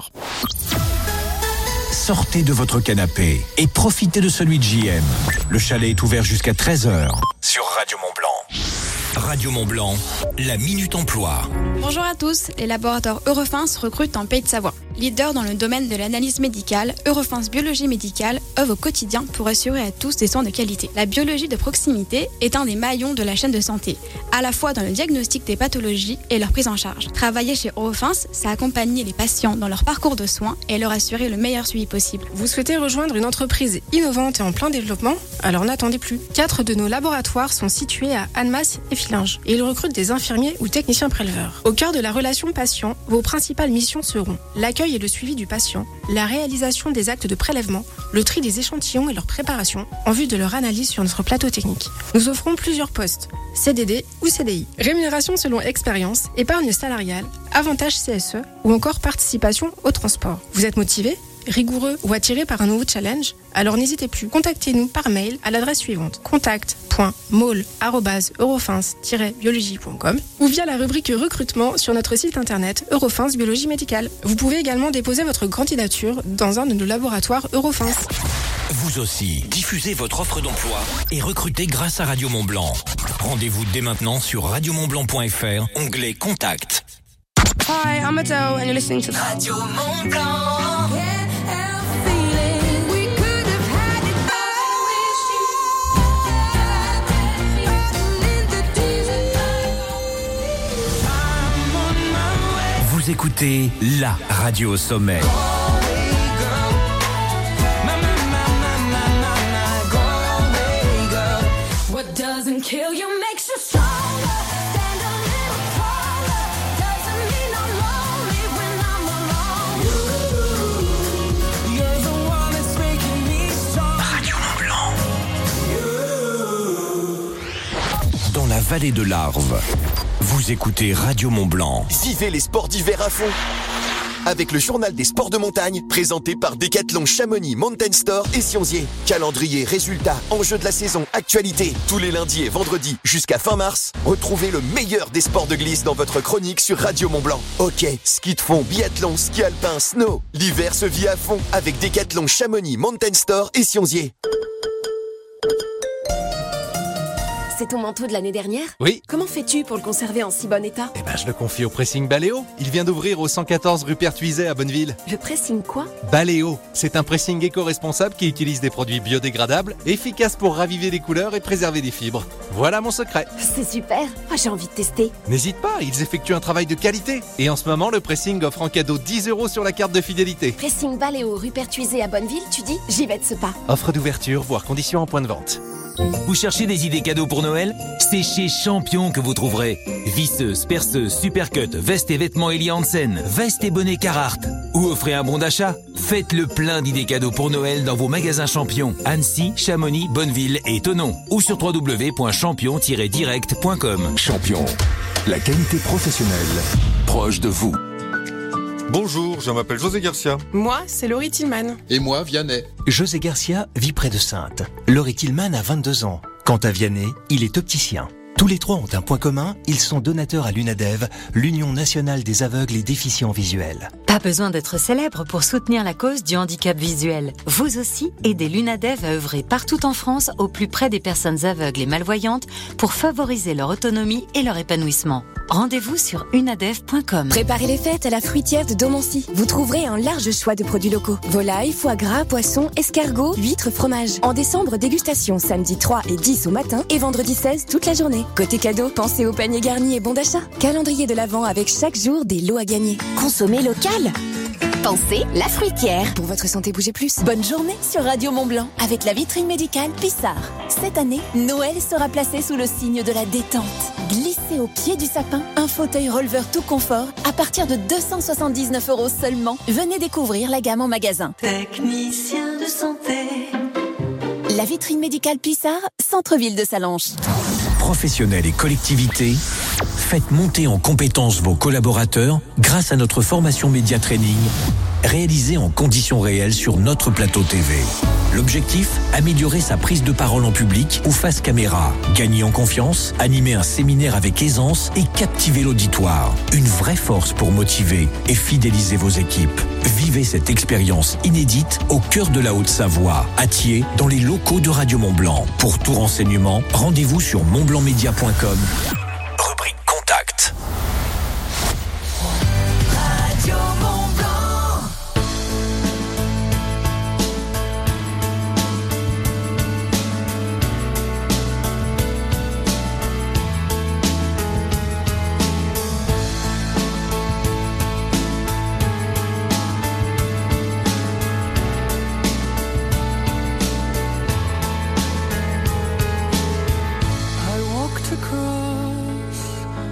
Sortez de votre canapé et profitez de celui de JM. Le chalet est ouvert jusqu'à 13h sur Radio Mont Blanc. Radio Mont Blanc, la Minute Emploi. Bonjour à tous, les laboratoires Eurofins recrutent en Pays de Savoie. Leader dans le domaine de l'analyse médicale, Eurofins Biologie Médicale œuvre au quotidien pour assurer à tous des soins de qualité. La biologie de proximité est un des maillons de la chaîne de santé, à la fois dans le diagnostic des pathologies et leur prise en charge. Travailler chez Eurofins, c'est accompagner les patients dans leur parcours de soins et leur assurer le meilleur suivi possible. Vous souhaitez rejoindre une entreprise innovante et en plein développement? Alors n'attendez plus. 4 de nos laboratoires sont situés à Annemasse et Fillinges et ils recrutent des infirmiers ou techniciens préleveurs. Au cœur de la relation patient, vos principales missions seront l'accueil et le suivi du patient, la réalisation des actes de prélèvement, le tri des échantillons et leur préparation en vue de leur analyse sur notre plateau technique. Nous offrons plusieurs postes, CDD ou CDI. Rémunération selon expérience, épargne salariale, avantages CSE ou encore participation au transport. Vous êtes motivé, rigoureux ou attiré par un nouveau challenge? Alors n'hésitez plus, contactez-nous par mail à l'adresse suivante: contact.maul@eurofins-biologie.com ou via la rubrique recrutement sur notre site internet Eurofins Biologie Médicale. Vous pouvez également déposer votre candidature dans un de nos laboratoires Eurofins. Vous aussi, diffusez votre offre d'emploi et recrutez grâce à Radio Mont-Blanc. Rendez-vous dès maintenant sur radiomontblanc.fr, onglet Contact. Hi, I'm Adele and you're listening to Radio Mont-Blanc. Vous écoutez la radio au sommet. What doesn't kill you makes you stronger. Stand a little taller. Doesn't mean I'm lonely when I'm alone. You're the one that's making me strong. Radio Mont-Blanc. Dans la vallée de l'Arve, vous écoutez Radio Mont-Blanc. Vivez les sports d'hiver à fond avec le journal des sports de montagne présenté par Decathlon Chamonix Mountain Store et Sionzier. Calendrier, résultats, enjeux de la saison, actualité. Tous les lundis et vendredis jusqu'à fin mars, retrouvez le meilleur des sports de glisse dans votre chronique sur Radio Mont-Blanc. Hockey, ski de fond, biathlon, ski alpin, snow. L'hiver se vit à fond avec Decathlon Chamonix Mountain Store et Sionzier. C'est ton manteau de l'année dernière? Oui. Comment fais-tu pour le conserver en si bon état? Je le confie au pressing Baléo. Il vient d'ouvrir au 114 rue Pertuiset à Bonneville. Le pressing quoi? Baléo. C'est un pressing éco-responsable qui utilise des produits biodégradables, efficaces pour raviver les couleurs et préserver les fibres. Voilà mon secret. C'est super. J'ai envie de tester. N'hésite pas, ils effectuent un travail de qualité. Et en ce moment, le pressing offre en cadeau 10 € sur la carte de fidélité. Pressing Baléo rue Pertuiset à Bonneville, tu dis? J'y vais de ce pas. Offre d'ouverture, voire conditions en point de vente. Vous cherchez des idées cadeaux pour Noël? C'est chez Champion que vous trouverez. Visseuse, perceuse, supercut, vestes et vêtements Eli Hansen, vestes et bonnets Carhartt. Ou offrez un bon d'achat. Faites le plein d'idées cadeaux pour Noël dans vos magasins Champion. Annecy, Chamonix, Bonneville et Thonon. Ou sur www.champion-direct.com. Champion, la qualité professionnelle proche de vous. Bonjour, je m'appelle José Garcia. Moi, c'est Laurie Tillman. Et moi, Vianney. José Garcia vit près de Saintes. Laurie Tillman a 22 ans. Quant à Vianney, il est opticien. Tous les trois ont un point commun, ils sont donateurs à l'UNADEV, l'Union nationale des aveugles et déficients visuels. Pas besoin d'être célèbre pour soutenir la cause du handicap visuel. Vous aussi, aidez l'UNADEV à œuvrer partout en France au plus près des personnes aveugles et malvoyantes pour favoriser leur autonomie et leur épanouissement. Rendez-vous sur unadev.com. Préparez les fêtes à la fruitière de Domoncy. Vous trouverez un large choix de produits locaux. Volailles, foie gras, poissons, escargots, huîtres, fromage. En décembre, dégustation samedi 3 et 10 au matin et vendredi 16 toute la journée. Côté cadeau, pensez au panier garni et bon d'achat. Calendrier de l'Avent avec chaque jour des lots à gagner. Consommez local. Pensez la fruitière. Pour votre santé, bougez plus. Bonne journée sur Radio Mont-Blanc avec la vitrine médicale Pissard. Cette année, Noël sera placé sous le signe de la détente. Glissez au pied du sapin un fauteuil releveur tout confort à partir de 279 € seulement. Venez découvrir la gamme en magasin. Technicien de santé. La vitrine médicale Pissard, centre-ville de Sallanches. Professionnels et collectivités, faites monter en compétences vos collaborateurs grâce à notre formation Média Training, réalisée en conditions réelles sur notre plateau TV. L'objectif, améliorer sa prise de parole en public ou face caméra, gagner en confiance, animer un séminaire avec aisance et captiver l'auditoire. Une vraie force pour motiver et fidéliser vos équipes. Vivez cette expérience inédite au cœur de la Haute-Savoie, à Thiers, dans les locaux de Radio Mont-Blanc. Pour tout renseignement, rendez-vous sur montblancmedia.com. Rubrique Contact. Radio Mont-Blanc.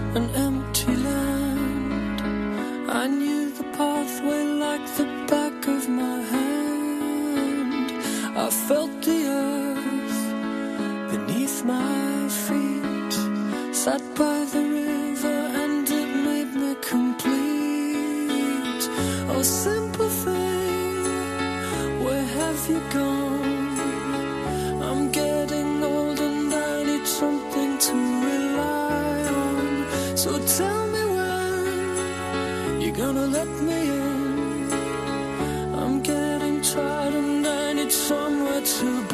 an empty land. I knew the pathway like the back of my hand. I felt the earth beneath my feet. Sat by the river and it made me complete. Oh, simple thing, where have you gone? I'm getting old and I need something to rely on. So tell me when you're gonna let me in. I'm getting tired and I need somewhere to